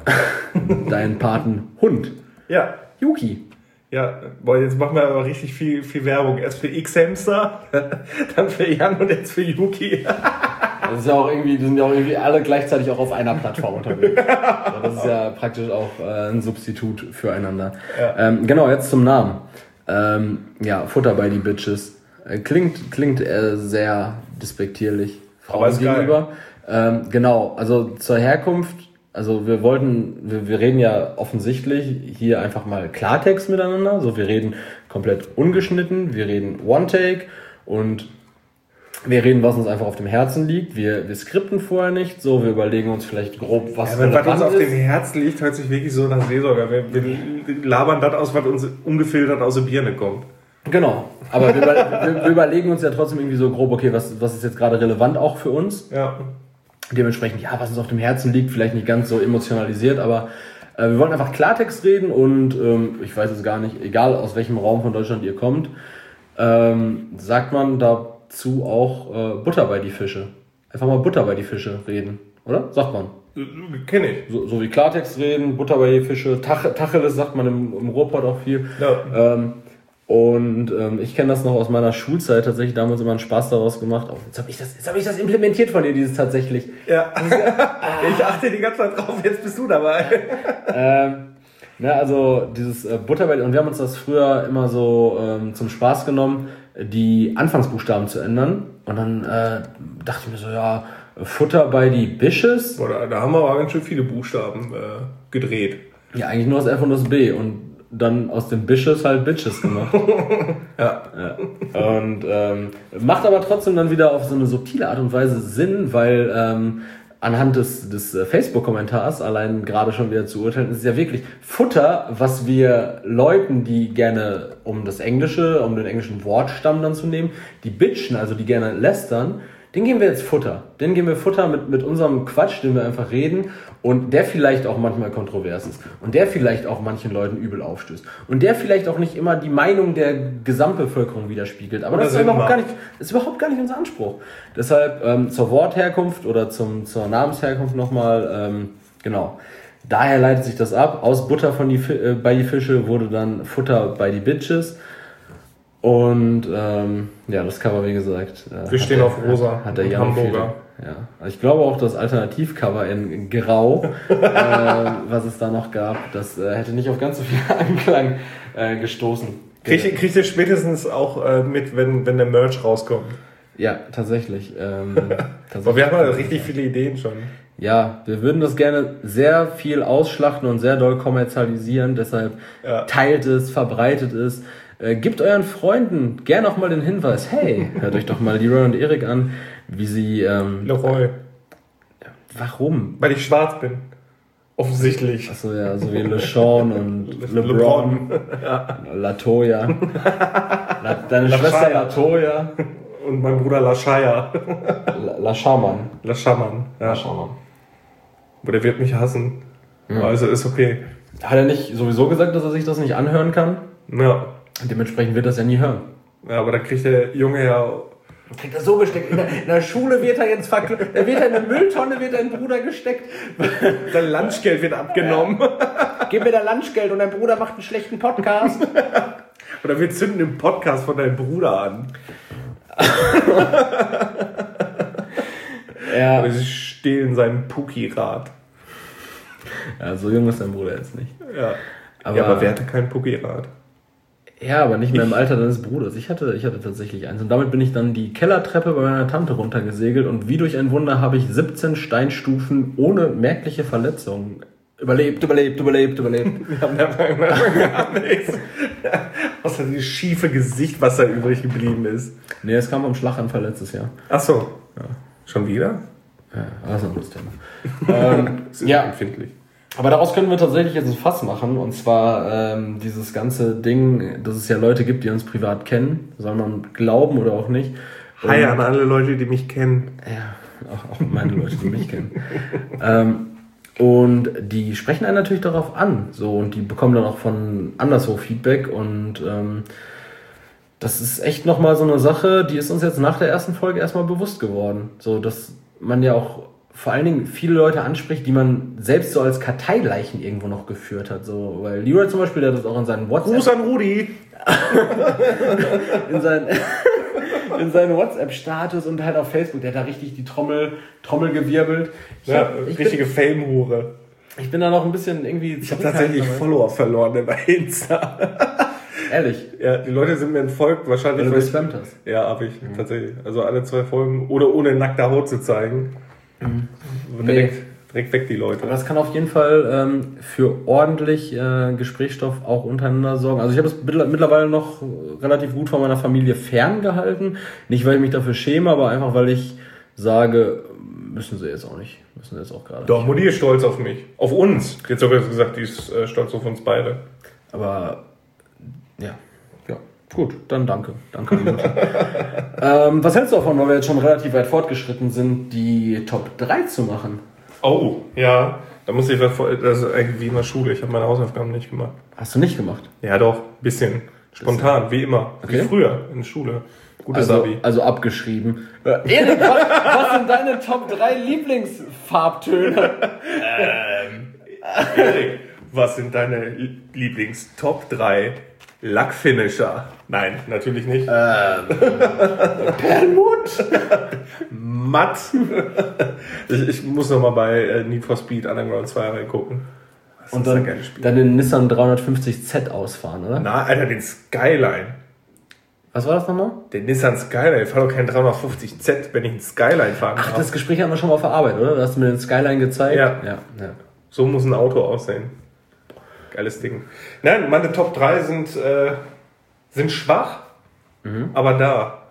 dein Patenhund. Ja, Yuki. ja, boah, jetzt machen wir aber richtig viel, viel Werbung. Erst für X-Hamster, dann für Jan und jetzt für Yuki. Das ist ja auch irgendwie, die sind ja auch irgendwie alle gleichzeitig auch auf einer Plattform unterwegs. Also das ist ja praktisch auch äh, ein Substitut füreinander. Ja. Ähm, genau, jetzt zum Namen. Ähm, ja, Futter bei die Bitches. Äh, klingt klingt äh, sehr despektierlich Aber Frauen ist geil. gegenüber. Ähm, genau, also zur Herkunft. Also wir wollten, wir, wir reden ja offensichtlich hier einfach mal Klartext miteinander. So, wir reden komplett ungeschnitten, wir reden One-Take und wir reden, was uns einfach auf dem Herzen liegt. Wir, wir skripten vorher nicht, so, wir überlegen uns vielleicht grob, was Ja, wenn was uns relevant auf ist. dem Herzen liegt, hört sich wirklich so nach Seelsorger. Wir, wir labern das aus, was uns ungefiltert aus der Birne kommt. Genau, aber wir, über, wir, wir überlegen uns ja trotzdem irgendwie so grob, okay, was, was ist jetzt gerade relevant auch für uns? Ja. Dementsprechend, ja, was uns auf dem Herzen liegt, vielleicht nicht ganz so emotionalisiert, aber äh, wir wollen einfach Klartext reden und ähm, ich weiß jetzt gar nicht, egal aus welchem Raum von Deutschland ihr kommt, ähm, sagt man dazu auch äh, Butter bei die Fische. Einfach mal Butter bei die Fische reden, oder? Sagt man. Kenne ich. So, so wie Klartext reden, Butter bei die Fische, Tach, Tacheles sagt man im, im Ruhrpott auch viel. Ja. Ähm, und ähm, ich kenne das noch aus meiner Schulzeit, tatsächlich damals immer einen Spaß daraus gemacht. Oh, jetzt habe ich, das- jetzt hab ich das implementiert von dir, dieses tatsächlich. Ja. Ich achte die ganze Zeit drauf, jetzt bist du dabei. ähm, ne, also dieses äh, Butter bei, und wir haben uns das früher immer so ähm, zum Spaß genommen, die Anfangsbuchstaben zu ändern. Und dann äh, dachte ich mir so, ja, Futter bei die Bishes. Boah, da, da haben wir aber ganz schön viele Buchstaben äh, gedreht. Ja, eigentlich nur das F und das B. Und dann aus den Bishes halt Bitches gemacht. Ja. Ja. Und ähm, macht aber trotzdem dann wieder auf so eine subtile Art und Weise Sinn, weil ähm, anhand des, des Facebook-Kommentars allein gerade schon wieder zu urteilen, ist es ja wirklich Futter, was wir Leuten, die gerne, um das Englische, um den englischen Wortstamm dann zu nehmen, die bitchen, also die gerne lästern, den geben wir jetzt Futter. Den geben wir Futter mit, mit unserem Quatsch, den wir einfach reden und der vielleicht auch manchmal kontrovers ist und der vielleicht auch manchen Leuten übel aufstößt und der vielleicht auch nicht immer die Meinung der Gesamtbevölkerung widerspiegelt. Aber das ist überhaupt, gar nicht, ist überhaupt gar nicht unser Anspruch. Deshalb ähm, zur Wortherkunft oder zum, zur Namensherkunft nochmal, ähm, genau. Daher leitet sich das ab. Aus Butter von die, äh, bei die Fische wurde dann Futter bei die Bitches. Und ähm, ja, das Cover, wie gesagt. Äh, Wir stehen der, auf rosa. Hat, hat der und Jan Hamburger. Viele, ja. Also ich glaube auch das Alternativcover in Grau, äh, was es da noch gab, das äh, hätte nicht auf ganz so viel Anklang äh, gestoßen. Kriegt krieg ihr spätestens auch äh, mit, wenn, wenn der Merch rauskommt? Ja, tatsächlich. Ähm, tatsächlich. Aber wir haben ja richtig viele Ideen schon. Ja, wir würden das gerne sehr viel ausschlachten und sehr doll kommerzialisieren. Deshalb ja. Teilt es, verbreitet es. Äh, gebt euren Freunden gerne auch mal den Hinweis, hey, hört euch doch mal Leroy und Erik an, wie sie... Ähm, Leroy. Warum? Weil ich schwarz bin. Offensichtlich. Achso, ja, so wie LeSean und LeBron. LeBron. Ja. Latoya. La, deine La Schwester Shaya. Latoya. Und mein Bruder Lashaya. La, La Shaman. La Shaman. Ja. La Shaman. Aber der wird mich hassen. Mhm. Also ist okay. Hat er nicht sowieso gesagt, dass er sich das nicht anhören kann? Ja. Dementsprechend wird das ja nie hören. Ja, aber da kriegt der Junge ja... Kriegt er so gesteckt. In der, in der Schule wird er jetzt verkl- da wird er in eine Mülltonne, wird dein Bruder gesteckt. Sein Lunchgeld wird abgenommen. Ja. Gib mir dein Lunchgeld und dein Bruder macht einen schlechten Podcast. Oder wir zünden den Podcast von deinem Bruder an. Ja. Oder sie stehlen seinen Puki-Rad. Ja, so jung ist dein Bruder jetzt nicht. Ja, aber, ja, aber wer hatte kein Puki-Rad? Ja, aber nicht mehr im Alter deines Bruders. Ich hatte, ich hatte tatsächlich eins. Und damit bin ich dann die Kellertreppe bei meiner Tante runtergesegelt. Und wie durch ein Wunder habe ich siebzehn Steinstufen ohne merkliche Verletzungen überlebt, überlebt, überlebt, überlebt. Wir haben gar nichts. Außer dieses schiefe Gesicht, was da übrig geblieben ist. Nee, es kam am Schlaganfall letztes Jahr. Ach so. Ja. Schon wieder? Ja, das ist ein anderes Thema. ähm, ja, empfindlich. Aber daraus können wir tatsächlich jetzt ein Fass machen. Und zwar ähm, dieses ganze Ding, dass es ja Leute gibt, die uns privat kennen. Soll man glauben oder auch nicht. Und, hi an alle Leute, die mich kennen. Ja, auch, auch meine Leute, die mich kennen. Ähm, und die sprechen einen natürlich darauf an. So, und die bekommen dann auch von anderswo Feedback. Und ähm, das ist echt nochmal so eine Sache, die ist uns jetzt nach der ersten Folge erstmal bewusst geworden. So, dass man ja auch vor allen Dingen viele Leute anspricht, die man selbst so als Karteileichen irgendwo noch geführt hat. So, weil Leroy zum Beispiel, der hat das auch in seinen WhatsApp... Gruß an Rudi! in seinen, in seinen WhatsApp-Status und halt auf Facebook, der hat da richtig die Trommel, Trommel gewirbelt. Ich ja, hab, ich richtige bin, Fame-Hure. Ich bin da noch ein bisschen irgendwie... Ich habe tatsächlich Follower verloren bei Insta. Ehrlich? Ja, die Leute sind mir entfolgt, wahrscheinlich... Weil du gespammt hast. Ja, hab ich, mhm. tatsächlich. Also alle zwei Folgen, oder ohne nackte Haut zu zeigen. Mhm. Direkt, nee. direkt weg die Leute. Aber das kann auf jeden Fall ähm, für ordentlich äh, Gesprächsstoff auch untereinander sorgen. Also ich habe es mittlerweile noch relativ gut von meiner Familie ferngehalten. Nicht, weil ich mich dafür schäme, aber einfach, weil ich sage, müssen sie jetzt auch nicht. Müssen sie jetzt auch gerade Doch, nicht. Mutti ist stolz auf mich. Auf uns. Jetzt sogar gesagt, die ist äh, stolz auf uns beide. Aber ja, ja, gut, dann danke. Danke. ähm, was hältst du davon, weil wir jetzt schon relativ weit fortgeschritten sind, die Top drei zu machen? Oh, ja. Da muss ich was vor. Das ist eigentlich wie in der Schule. Ich habe meine Hausaufgaben nicht gemacht. Hast du nicht gemacht? Ja, doch. Bisschen. Spontan, bisschen. Wie immer. Okay. Wie früher in der Schule. Gutes also, Abi. Also abgeschrieben. Äh, Erik, was, was sind deine Top drei Lieblingsfarbtöne? ähm, Erik, was sind deine Lieblings-Top drei Lackfinisher? Nein, natürlich nicht. Ähm, Perlmutt. Matt. ich, ich muss noch mal bei äh, Need for Speed Underground zwei reingucken. Was und dann, dann den Nissan dreihundertfünfzig Z ausfahren, oder? Na, Alter, den Skyline. Was war das nochmal? Den Nissan Skyline. Ich fahre doch keinen dreihundertfünfzig Z, wenn ich einen Skyline fahren kann. Ach, das Gespräch haben wir schon mal auf der Arbeit, oder? Da hast du mir den Skyline gezeigt. Ja. ja, ja. So muss ein Auto aussehen. Geiles Ding. Nein, meine Top drei sind, äh, sind schwach, mhm. aber da.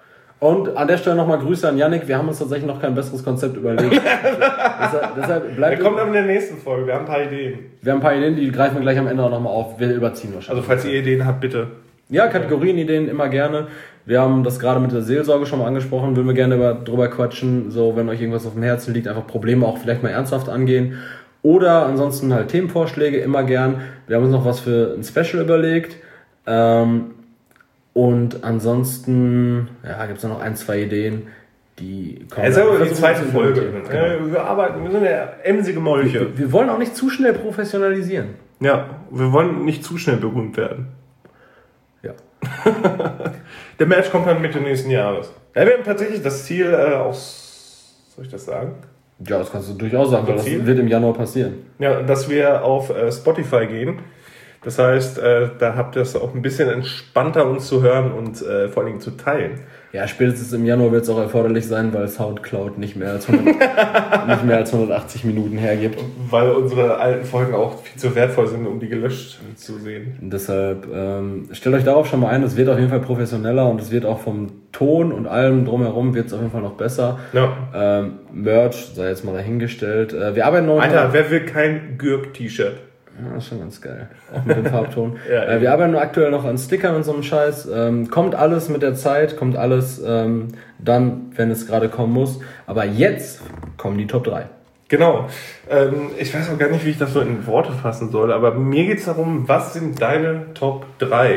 Und an der Stelle nochmal Grüße an Yannick. Wir haben uns tatsächlich noch kein besseres Konzept überlegt. deshalb, deshalb bleibt Der kommt aber in der nächsten Folge. Wir haben ein paar Ideen. Wir haben ein paar Ideen, die greifen wir gleich am Ende auch nochmal auf. Wir überziehen wahrscheinlich. Also falls ihr Ideen habt, bitte. Ja, Kategorienideen immer gerne. Wir haben das gerade mit der Seelsorge schon mal angesprochen. Würden wir gerne über, drüber quatschen. So, wenn euch irgendwas auf dem Herzen liegt, einfach Probleme auch vielleicht mal ernsthaft angehen. Oder ansonsten halt Themenvorschläge immer gern. Wir haben uns noch was für ein Special überlegt. Ähm, Und ansonsten, ja, gibt es noch ein, zwei Ideen, die kommen. Ja, ist aber die zweite Folge. Genau. Wir arbeiten, wir sind ja emsige Molche. Wir, wir wollen auch nicht zu schnell professionalisieren. Ja, wir wollen nicht zu schnell berühmt werden. Ja. Der Match kommt dann Mitte nächsten Jahres. Ja, wir haben tatsächlich das Ziel äh, aus, soll ich das sagen? Ja, das kannst du durchaus sagen, weil das Ziel? wird im Januar passieren. Ja, dass wir auf äh, Spotify gehen. Das heißt, äh, da habt ihr es auch ein bisschen entspannter, uns zu hören und äh, vor allen Dingen zu teilen. Ja, spätestens im Januar wird es auch erforderlich sein, weil Soundcloud nicht mehr als, hundert, nicht mehr als hundertachtzig Minuten hergibt. Weil unsere alten Folgen auch viel zu wertvoll sind, um die gelöscht zu sehen. Und deshalb ähm, stellt euch darauf schon mal ein, es wird auf jeden Fall professioneller und es wird auch vom Ton und allem drumherum wird es auf jeden Fall noch besser. Ja. Ähm, Merch sei jetzt mal dahingestellt. Äh, wir arbeiten noch... Alter, wer will kein Gürk-T-Shirt? Ja, das ist schon ganz geil. Auch mit dem Farbton. Ja, äh, wir arbeiten nur aktuell noch an Stickern und so einem Scheiß. Ähm, kommt alles mit der Zeit, kommt alles ähm, dann, wenn es gerade kommen muss. Aber jetzt kommen die Top drei. Genau. Ähm, ich weiß auch gar nicht, wie ich das so in Worte fassen soll, aber mir geht es darum, was sind deine Top drei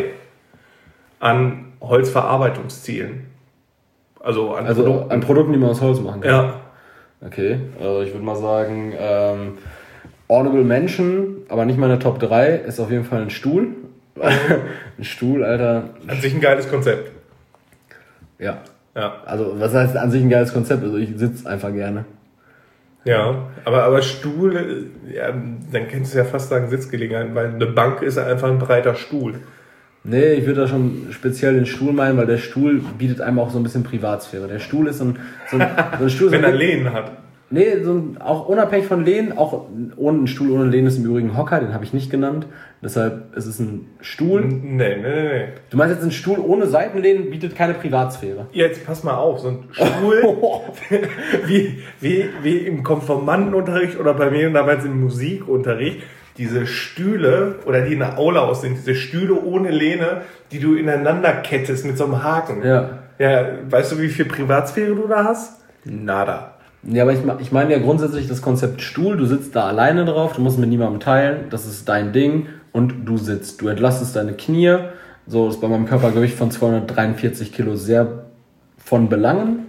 an Holzverarbeitungszielen? Also an Also Produkten. an Produkten, die man aus Holz machen kann. Ja. Okay, also ich würde mal sagen, ähm, Honorable Mention, aber nicht meine Top drei, ist auf jeden Fall ein Stuhl. Ein Stuhl, Alter. An sich ein geiles Konzept. Ja. Ja. Also, was heißt an sich ein geiles Konzept? Also, ich sitze einfach gerne. Ja, aber, aber Stuhl, ja, dann kannst du ja fast sagen Sitzgelegenheit, weil eine Bank ist einfach ein breiter Stuhl. Nee, ich würde da schon speziell den Stuhl meinen, weil der Stuhl bietet einem auch so ein bisschen Privatsphäre. Der Stuhl ist so ein, so ein, so ein Stuhl. Wenn so er ein, Lehnen hat. Nee, so ein, auch unabhängig von Lehnen, auch ohne ein Stuhl ohne Lehnen ist im Übrigen Hocker, den habe ich nicht genannt. Deshalb ist es ein Stuhl. Nee, nee, nee, nee. Du meinst jetzt, ein Stuhl ohne Seitenlehnen bietet keine Privatsphäre? Jetzt pass mal auf, so ein Stuhl wie, wie, wie im Konformantenunterricht oder bei mir damals im Musikunterricht, diese Stühle oder die in der Aula aussehen, diese Stühle ohne Lehne, die du ineinander kettest mit so einem Haken. Ja. Ja, weißt du, wie viel Privatsphäre du da hast? Nada. Ja, aber ich, ich meine ja grundsätzlich das Konzept Stuhl, du sitzt da alleine drauf, du musst mit niemandem teilen, das ist dein Ding und du sitzt. Du entlastest deine Knie, so ist bei meinem Körpergewicht von zweihundertdreiundvierzig Kilo sehr von Belangen.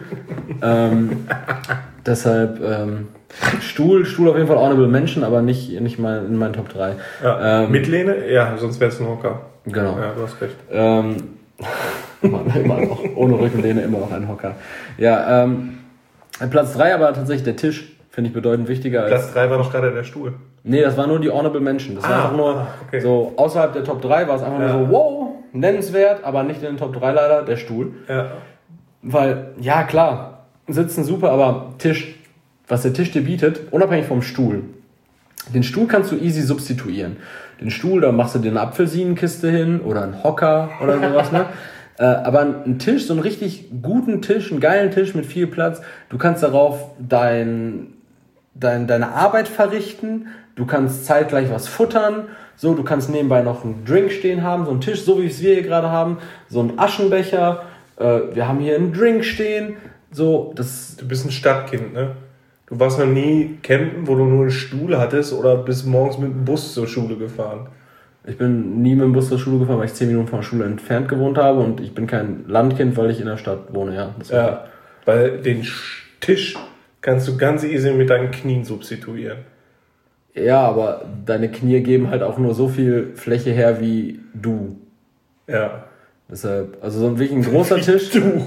ähm, deshalb ähm, Stuhl, Stuhl auf jeden Fall Honorable Mention, aber nicht, nicht mal in meinen Top drei. Ja, ähm, mit Lehne? Ja, sonst wäre es ein Hocker. Genau. Ja, du hast recht. Ähm, immer, immer noch, ohne Rückenlehne immer noch ein Hocker. Ja, ähm, Platz drei aber tatsächlich der Tisch, finde ich bedeutend wichtiger als... Platz drei war doch gerade der Stuhl. Nee, das war nur die Honorable Mention. Das war Ah, einfach nur ah, okay. so, außerhalb der Top drei war es einfach Ja. nur so, wow, nennenswert, aber nicht in den Top drei leider, der Stuhl. Ja. Weil, ja klar, sitzen super, aber Tisch, was der Tisch dir bietet, unabhängig vom Stuhl. Den Stuhl kannst du easy substituieren. Den Stuhl, da machst du dir eine Apfelsinenkiste hin oder einen Hocker oder sowas, ne? Äh, aber ein Tisch, so einen richtig guten Tisch, einen geilen Tisch mit viel Platz, du kannst darauf dein, dein, deine Arbeit verrichten, du kannst zeitgleich was futtern, so, du kannst nebenbei noch einen Drink stehen haben, so einen Tisch, so wie es wir hier gerade haben, so einen Aschenbecher, äh, wir haben hier einen Drink stehen, so, das... Du bist ein Stadtkind, ne? Du warst noch nie campen, wo du nur einen Stuhl hattest oder bist morgens mit dem Bus zur Schule gefahren. Ich bin nie mit dem Bus zur Schule gefahren, weil ich zehn Minuten von der Schule entfernt gewohnt habe und ich bin kein Landkind, weil ich in der Stadt wohne, ja. Das war Ja, weil den Tisch kannst du ganz easy mit deinen Knien substituieren. Ja, aber deine Knie geben halt auch nur so viel Fläche her wie du. Ja. Deshalb, also so ein wirklich ein großer Tisch. Du.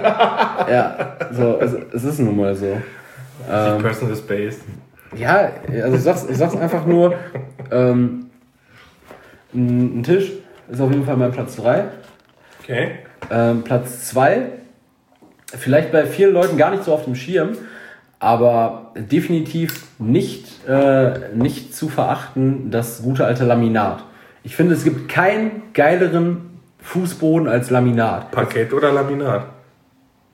Ja, so, es, es ist nun mal so. Ähm, Personal Space. Ja, also ich sag's, ich sag's einfach nur, ähm, ein Tisch ist auf jeden Fall mein Platz drei. Okay. Ähm, Platz zwei, vielleicht bei vielen Leuten gar nicht so auf dem Schirm, aber definitiv nicht, äh, nicht zu verachten, das gute alte Laminat. Ich finde, es gibt keinen geileren Fußboden als Laminat. Parkett oder Laminat?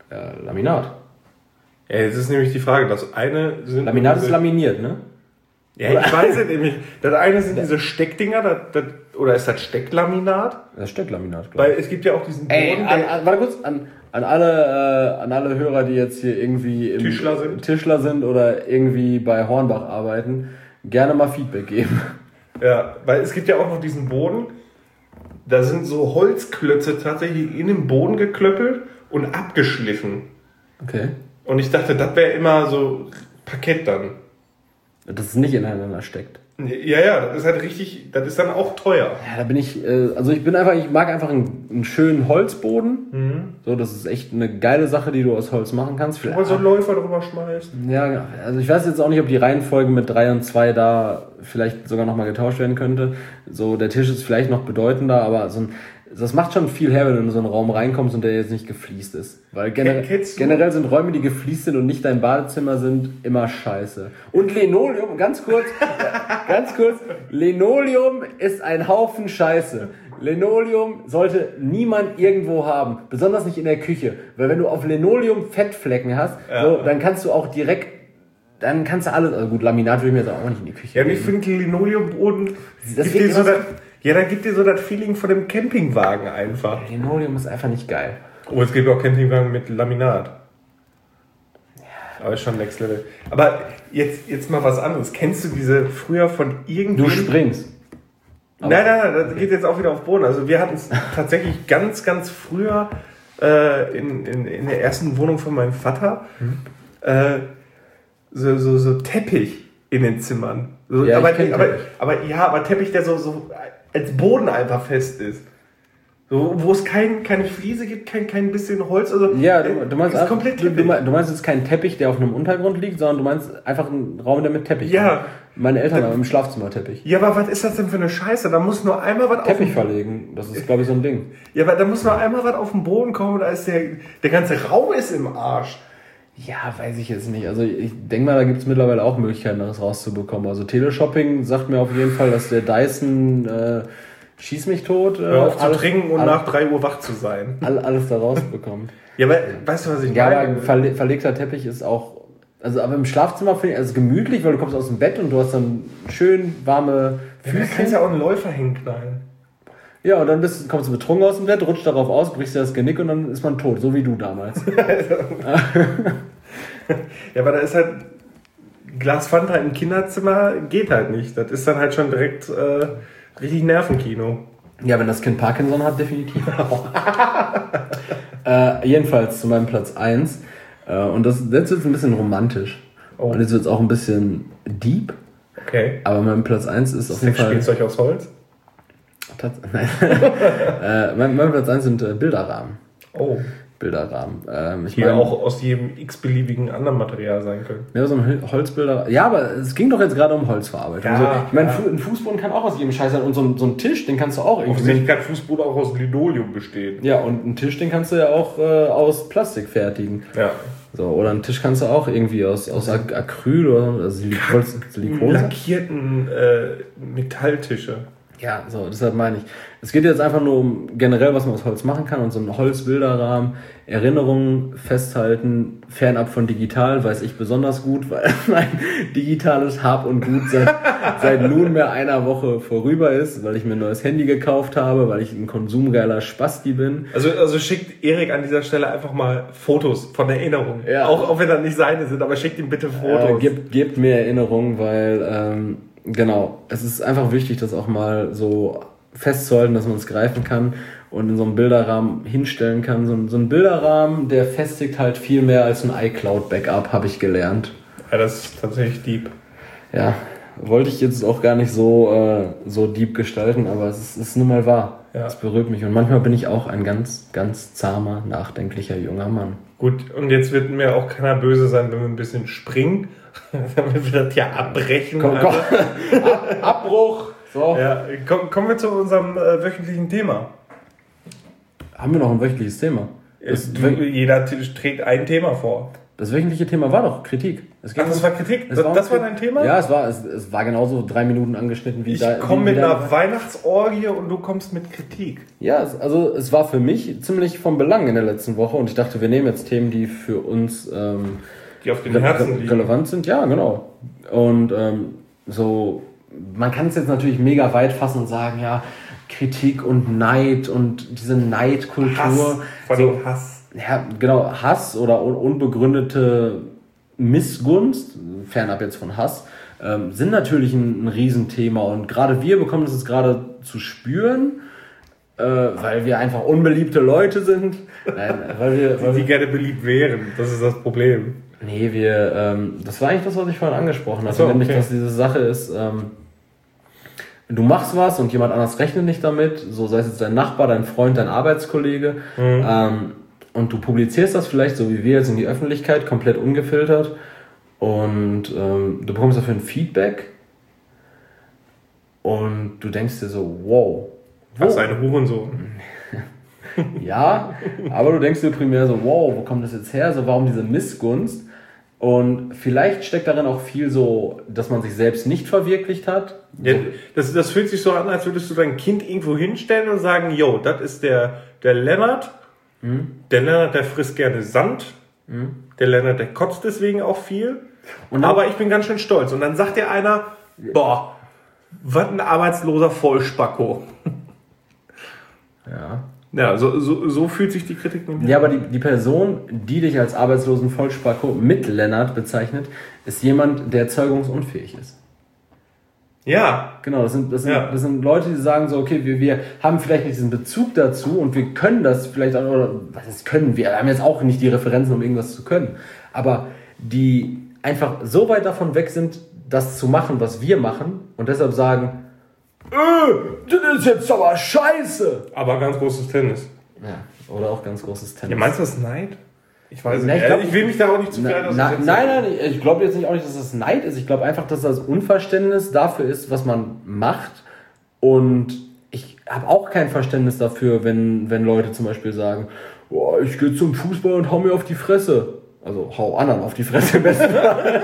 Ja, Laminat. Ja, jetzt ist nämlich die Frage, das eine sind... Laminat ist laminiert, ne? Ja, ich weiß es nämlich. Das eine sind diese Steckdinger, das, das, oder ist das Stecklaminat? Das Stecklaminat, glaube ich. Weil es gibt ja auch diesen Boden... Ey, an, an, warte kurz, an, an, alle, äh, an alle Hörer, die jetzt hier irgendwie im Tischler sind. Tischler sind oder irgendwie bei Hornbach arbeiten, gerne mal Feedback geben. Ja, weil es gibt ja auch noch diesen Boden, da sind so Holzklötze tatsächlich in den Boden geklöppelt und abgeschliffen. Okay. Und ich dachte, das wäre immer so Parkett dann. Dass es nicht ineinander steckt. Ja, ja, das ist halt richtig, das ist dann auch teuer. Ja, da bin ich, äh, also ich bin einfach, ich mag einfach einen, einen schönen Holzboden. Mhm. So, das ist echt eine geile Sache, die du aus Holz machen kannst. Wo man so einen Läufer drüber schmeißt. Ja, also ich weiß jetzt auch nicht, ob die Reihenfolge mit drei und zwei da vielleicht sogar nochmal getauscht werden könnte. So, der Tisch ist vielleicht noch bedeutender, aber so ein, das macht schon viel her, wenn du in so einen Raum reinkommst und der jetzt nicht gefliest ist. Weil generell, generell sind Räume, die gefliest sind und nicht dein Badezimmer sind, immer scheiße. Und Linoleum, ganz kurz, ganz kurz, Linoleum ist ein Haufen Scheiße. Linoleum sollte niemand irgendwo haben, besonders nicht in der Küche. Weil wenn du auf Linoleum Fettflecken hast, ja. so, dann kannst du auch direkt, dann kannst du alles, also gut, Laminat will ich mir jetzt auch nicht in die Küche. Ja, ich finde Linoleumboden, das gibt dir so das, ja, da gibt dir so das Feeling von dem Campingwagen einfach. Linoleum ist einfach nicht geil. Oh, es gibt auch Campingwagen mit Laminat. Ja. Aber ist schon Next Level. Aber jetzt, jetzt mal was anderes. Kennst du diese früher von irgendwo? Du springst. Aber nein, nein, nein, das geht jetzt auch wieder auf Boden. Also wir hatten es tatsächlich ganz, ganz früher äh, in, in, in der ersten Wohnung von meinem Vater mhm. äh, so, so, so Teppich in den Zimmern. So, ja, aber, aber, aber ja, aber Teppich, der so, so als Boden einfach fest ist. So, wo es kein, keine Fliese gibt, kein, kein bisschen Holz. Also, ja, du, du, meinst ist auch, komplett du, du meinst jetzt keinen Teppich, der auf einem Untergrund liegt, sondern du meinst einfach einen Raum, der mit Teppich ja. Hat. Meine Eltern haben im Schlafzimmer Teppich. Ja, aber was ist das denn für eine Scheiße? Da muss nur einmal was Teppich auf verlegen, das ist, glaube ich, so ein Ding. Ja, aber da muss nur einmal was auf den Boden kommen, da ist der, der ganze Raum ist im Arsch. Ja, weiß ich jetzt nicht. Also ich denke mal, da gibt es mittlerweile auch Möglichkeiten, das rauszubekommen. Also Teleshopping sagt mir auf jeden Fall, dass der Dyson äh, schieß mich tot. Äh, Hör auf alles, zu trinken und alles, nach drei Uhr wach zu sein. Alles da rausbekommt. Ja, aber weißt du, was ich ja, meine? Ja, aber verle verlegter Teppich ist auch, also aber im Schlafzimmer finde ich, also gemütlich, weil du kommst aus dem Bett und du hast dann schön warme Füße. Ja, da kannst ja auch einen Läufer hinknallen. Ja, und dann bist, kommst du betrunken aus dem Bett, rutscht darauf aus, brichst dir das Genick und dann ist man tot, so wie du damals. Ja, aber da ist halt Glas Fanta im Kinderzimmer geht halt nicht. Das ist dann halt schon direkt äh, richtig Nervenkino. Ja, wenn das Kind Parkinson hat, definitiv. äh, jedenfalls zu meinem Platz eins. Äh, und das, jetzt wird es ein bisschen romantisch. Oh. Und jetzt wird es auch ein bisschen deep. Okay. Aber mein Platz eins ist auf jeden Fall... Spielzeug aus Holz? Nein. äh, mein, mein Platz eins sind äh, Bilderrahmen. Oh. Bilderrahmen. Ähm, ich die mein, auch aus jedem x-beliebigen anderen Material sein können. Ja, so ein Holzbilder. Ja, aber es ging doch jetzt gerade um Holzverarbeitung. Ja, also, ich meine, ja. ein Fußboden kann auch aus jedem Scheiß sein. Und so ein, so ein Tisch, den kannst du auch irgendwie... Offensichtlich kann Fußboden auch aus Linoleum bestehen. Ja, und einen Tisch, den kannst du ja auch äh, aus Plastik fertigen. Ja. So, oder einen Tisch kannst du auch irgendwie aus, aus Ac Acryl oder also Silikon. Silikon lackierten äh, Metalltische. Ja, so, deshalb meine ich. Es geht jetzt einfach nur um generell, was man aus Holz machen kann und so ein Holzbilderrahmen, Erinnerungen festhalten, fernab von digital, weiß ich besonders gut, weil mein digitales Hab und Gut seit, seit nunmehr einer Woche vorüber ist, weil ich mir ein neues Handy gekauft habe, weil ich ein konsumgeiler Spasti bin. Also, also schickt Erik an dieser Stelle einfach mal Fotos von Erinnerungen. Ja. Auch, auch wenn das nicht seine sind, aber schickt ihm bitte Fotos. Äh, gebt, gebt mir Erinnerungen, weil, ähm, genau, es ist einfach wichtig, das auch mal so festzuhalten, dass man es greifen kann und in so einem Bilderrahmen hinstellen kann. So ein, so ein Bilderrahmen, der festigt halt viel mehr als ein iCloud-Backup, habe ich gelernt. Ja, das ist tatsächlich deep. Ja, wollte ich jetzt auch gar nicht so, äh, so deep gestalten, aber es ist, ist nun mal wahr. Ja. Es berührt mich und manchmal bin ich auch ein ganz, ganz zahmer, nachdenklicher junger Mann. Gut, und jetzt wird mir auch keiner böse sein, wenn wir ein bisschen springen. Damit wir das ja abbrechen. Komm, komm. Ab, Abbruch. So. Ja, komm, kommen wir zu unserem äh, wöchentlichen Thema. Haben wir noch ein wöchentliches Thema? Es, du, jeder trägt ein Thema vor. Das wöchentliche Thema war doch Kritik. Es ging Ach, das war Kritik? Das, war, das war dein Thema? Ja, es war, es, es war genauso drei Minuten angeschnitten wie ich da. Ich komme mit einer Weihnachtsorgie und du kommst mit Kritik. Ja, also es war für mich ziemlich von Belang in der letzten Woche und ich dachte, wir nehmen jetzt Themen, die für uns ähm, die auf den Herzen liegen. relevant sind. Ja, genau. Und ähm, so, man kann es jetzt natürlich mega weit fassen und sagen, ja, Kritik und Neid und diese Neidkultur. Hass, vor allem so, Hass. Ja, genau, Hass oder un- unbegründete Missgunst, fernab jetzt von Hass, ähm, sind natürlich ein, ein Riesenthema und gerade wir bekommen das jetzt gerade zu spüren, äh, weil wir einfach unbeliebte Leute sind. Nein, weil wir, weil die, die gerne beliebt wären, das ist das Problem. Nee, wir, ähm, das war eigentlich das, was ich vorhin angesprochen habe, so, nämlich, okay. dass diese Sache ist, ähm, du machst was und jemand anders rechnet nicht damit, so sei es jetzt dein Nachbar, dein Freund, dein Arbeitskollege, mhm. ähm, und du publizierst das vielleicht, so wie wir jetzt in die Öffentlichkeit, komplett ungefiltert und ähm, du bekommst dafür ein Feedback und du denkst dir so, wow. Was ist ein Hurensohn? Ja, aber du denkst dir primär so, wow, wo kommt das jetzt her? So, warum diese Missgunst? Und vielleicht steckt darin auch viel so, dass man sich selbst nicht verwirklicht hat. Ja, das, das fühlt sich so an, als würdest du dein Kind irgendwo hinstellen und sagen, yo, das ist der, der Lennart. Mhm. Der Lennart, der frisst gerne Sand. Mhm. Der Lennart, der kotzt deswegen auch viel. Und dann, aber ich bin ganz schön stolz. Und dann sagt dir einer, boah, was ein arbeitsloser Vollspacko. Ja. Ja, so, so, so fühlt sich die Kritik nämlich. Ja, aber die, die Person, die dich als arbeitslosen Vollspacko mit Lennart bezeichnet, ist jemand, der zeugungsunfähig ist. Ja. Genau, das sind, das sind, ja. das sind Leute, die sagen so, okay, wir, wir haben vielleicht nicht diesen Bezug dazu und wir können das vielleicht auch, oder was ist können, wir haben jetzt auch nicht die Referenzen, um irgendwas zu können, aber die einfach so weit davon weg sind, das zu machen, was wir machen und deshalb sagen, Äh, das ist jetzt aber scheiße. Aber ganz großes Tennis. Ja, oder auch ganz großes Tennis. Ja, meinst du das Neid? Ich weiß Na, nicht. Ich, glaub, ich will mich da auch nicht zu viel na, na, Nein, nein, ich glaube jetzt nicht auch nicht, dass das Neid ist. Ich glaube einfach, dass das Unverständnis dafür ist, was man macht. Und ich habe auch kein Verständnis dafür, wenn, wenn Leute zum Beispiel sagen, oh, ich gehe zum Fußball und hau mir auf die Fresse. Also hau anderen auf die Fresse im besten Fall.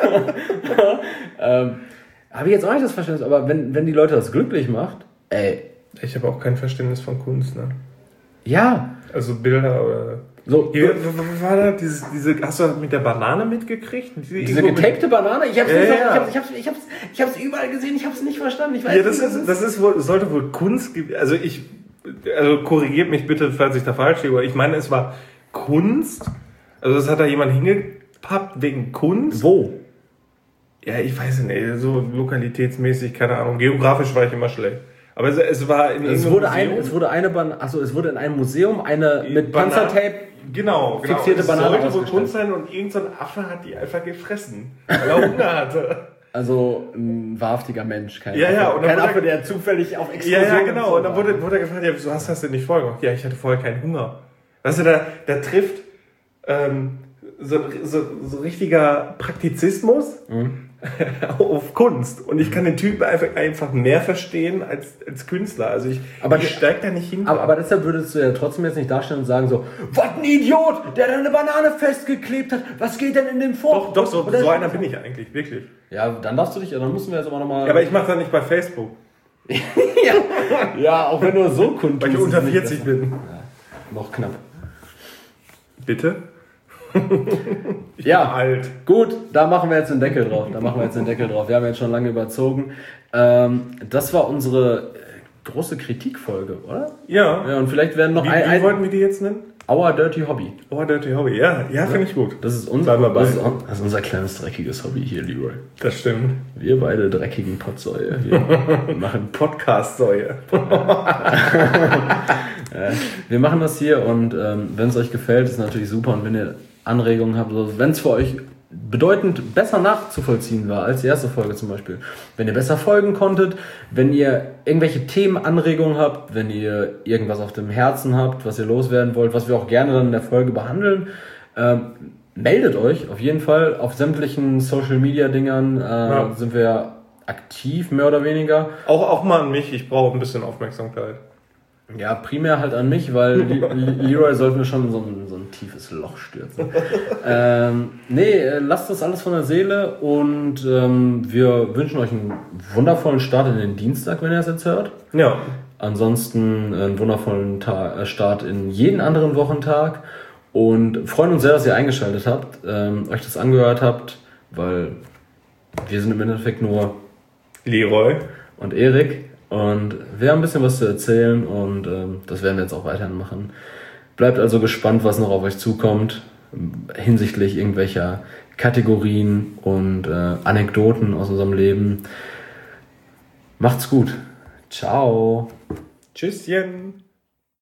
ähm, Habe ich jetzt auch nicht das Verständnis, aber wenn, wenn die Leute das glücklich macht, ey. Ich habe auch kein Verständnis von Kunst, ne? Ja. Also Bilder oder. So. Hier, was war da? Dieses, diese, hast du das mit der Banane mitgekriegt? Diese, diese getapte Banane? Ich hab's, ja, nicht, ja. ich hab's, ich hab's, ich hab's, ich hab's überall gesehen, ich hab's nicht verstanden. Ich weiß ja, das nicht, ist, das ist wohl, sollte wohl Kunst, also ich, also korrigiert mich bitte, falls ich da falsch liege, aber ich meine, es war Kunst, also das hat da jemand hingepappt wegen Kunst. Wo? Ja, ich weiß nicht, so lokalitätsmäßig, keine Ahnung, geografisch war ich immer schlecht. Aber es, es war in es wurde ein, es wurde eine Ban- also es wurde in einem Museum eine mit Panzertape genau, genau. fixierte Banane ausgestellt. Es sollte wohl Kunst sein und irgendein Affe hat die einfach gefressen, weil er Hunger hatte. Also ein wahrhaftiger Mensch, kein ja, Affe, ja, und kein Affe, der zufällig auf Explosion. Ja, ja, genau. Und dann wurde, wurde er gefragt, ja, wieso hast du das denn nicht vorher gemacht? Ja, ich hatte vorher keinen Hunger. Weißt du, da, da trifft ähm, so, so, so richtiger Praktizismus mhm. auf Kunst. Und ich kann den Typen einfach, einfach mehr verstehen als, als Künstler. Also ich, aber ich steig da nicht hin. Aber, aber deshalb würdest du ja trotzdem jetzt nicht darstellen und sagen so, was ein Idiot, der da eine Banane festgeklebt hat. Was geht denn in dem vor? Doch, doch, so, so einer bin ich eigentlich, wirklich. Ja, dann darfst du dich, dann müssen wir jetzt aber nochmal... Ja, aber ich mache das nicht bei Facebook. ja, ja, auch wenn du so kundtust. Weil ich unter vierzig bin. Ja, noch knapp. Bitte? Ich ja, bin alt. Gut, da machen wir jetzt den Deckel drauf. Da machen wir jetzt den Deckel drauf. Wir haben jetzt schon lange überzogen. Ähm, das war unsere große Kritikfolge, oder? Ja. Ja, und vielleicht werden noch wie, ein... Wie ein, wollten wir die jetzt nennen? Our Dirty Hobby. Our Dirty Hobby, ja. Ja, ja. Finde ich gut. Das ist, unser, das, ist, das ist unser kleines dreckiges Hobby hier, Leroy. Das stimmt. Wir beide dreckigen Pottsäue. Wir machen Podcast-Säue. Wir machen das hier und ähm, wenn es euch gefällt, ist natürlich super. Und wenn ihr Anregungen habt, also wenn es für euch bedeutend besser nachzuvollziehen war als die erste Folge zum Beispiel, wenn ihr besser folgen konntet, wenn ihr irgendwelche Themenanregungen habt, wenn ihr irgendwas auf dem Herzen habt, was ihr loswerden wollt, was wir auch gerne dann in der Folge behandeln, ähm, meldet euch auf jeden Fall. Auf sämtlichen Social-Media-Dingern äh, ja. sind wir aktiv, mehr oder weniger. Auch, auch mal an mich, ich brauche ein bisschen Aufmerksamkeit. Ja, primär halt an mich, weil Leroy sollte mir schon in so ein, so ein tiefes Loch stürzen. ähm, nee, lasst das alles von der Seele und ähm, wir wünschen euch einen wundervollen Start in den Dienstag, wenn ihr es jetzt hört. Ja. Ansonsten einen wundervollen Ta- Start in jeden anderen Wochentag und freuen uns sehr, dass ihr eingeschaltet habt, ähm, euch das angehört habt, weil wir sind im Endeffekt nur Leroy und Erik. Und wir haben ein bisschen was zu erzählen und ähm, das werden wir jetzt auch weiterhin machen. Bleibt also gespannt, was noch auf euch zukommt hinsichtlich irgendwelcher Kategorien und äh, Anekdoten aus unserem Leben. Macht's gut. Ciao. Tschüsschen.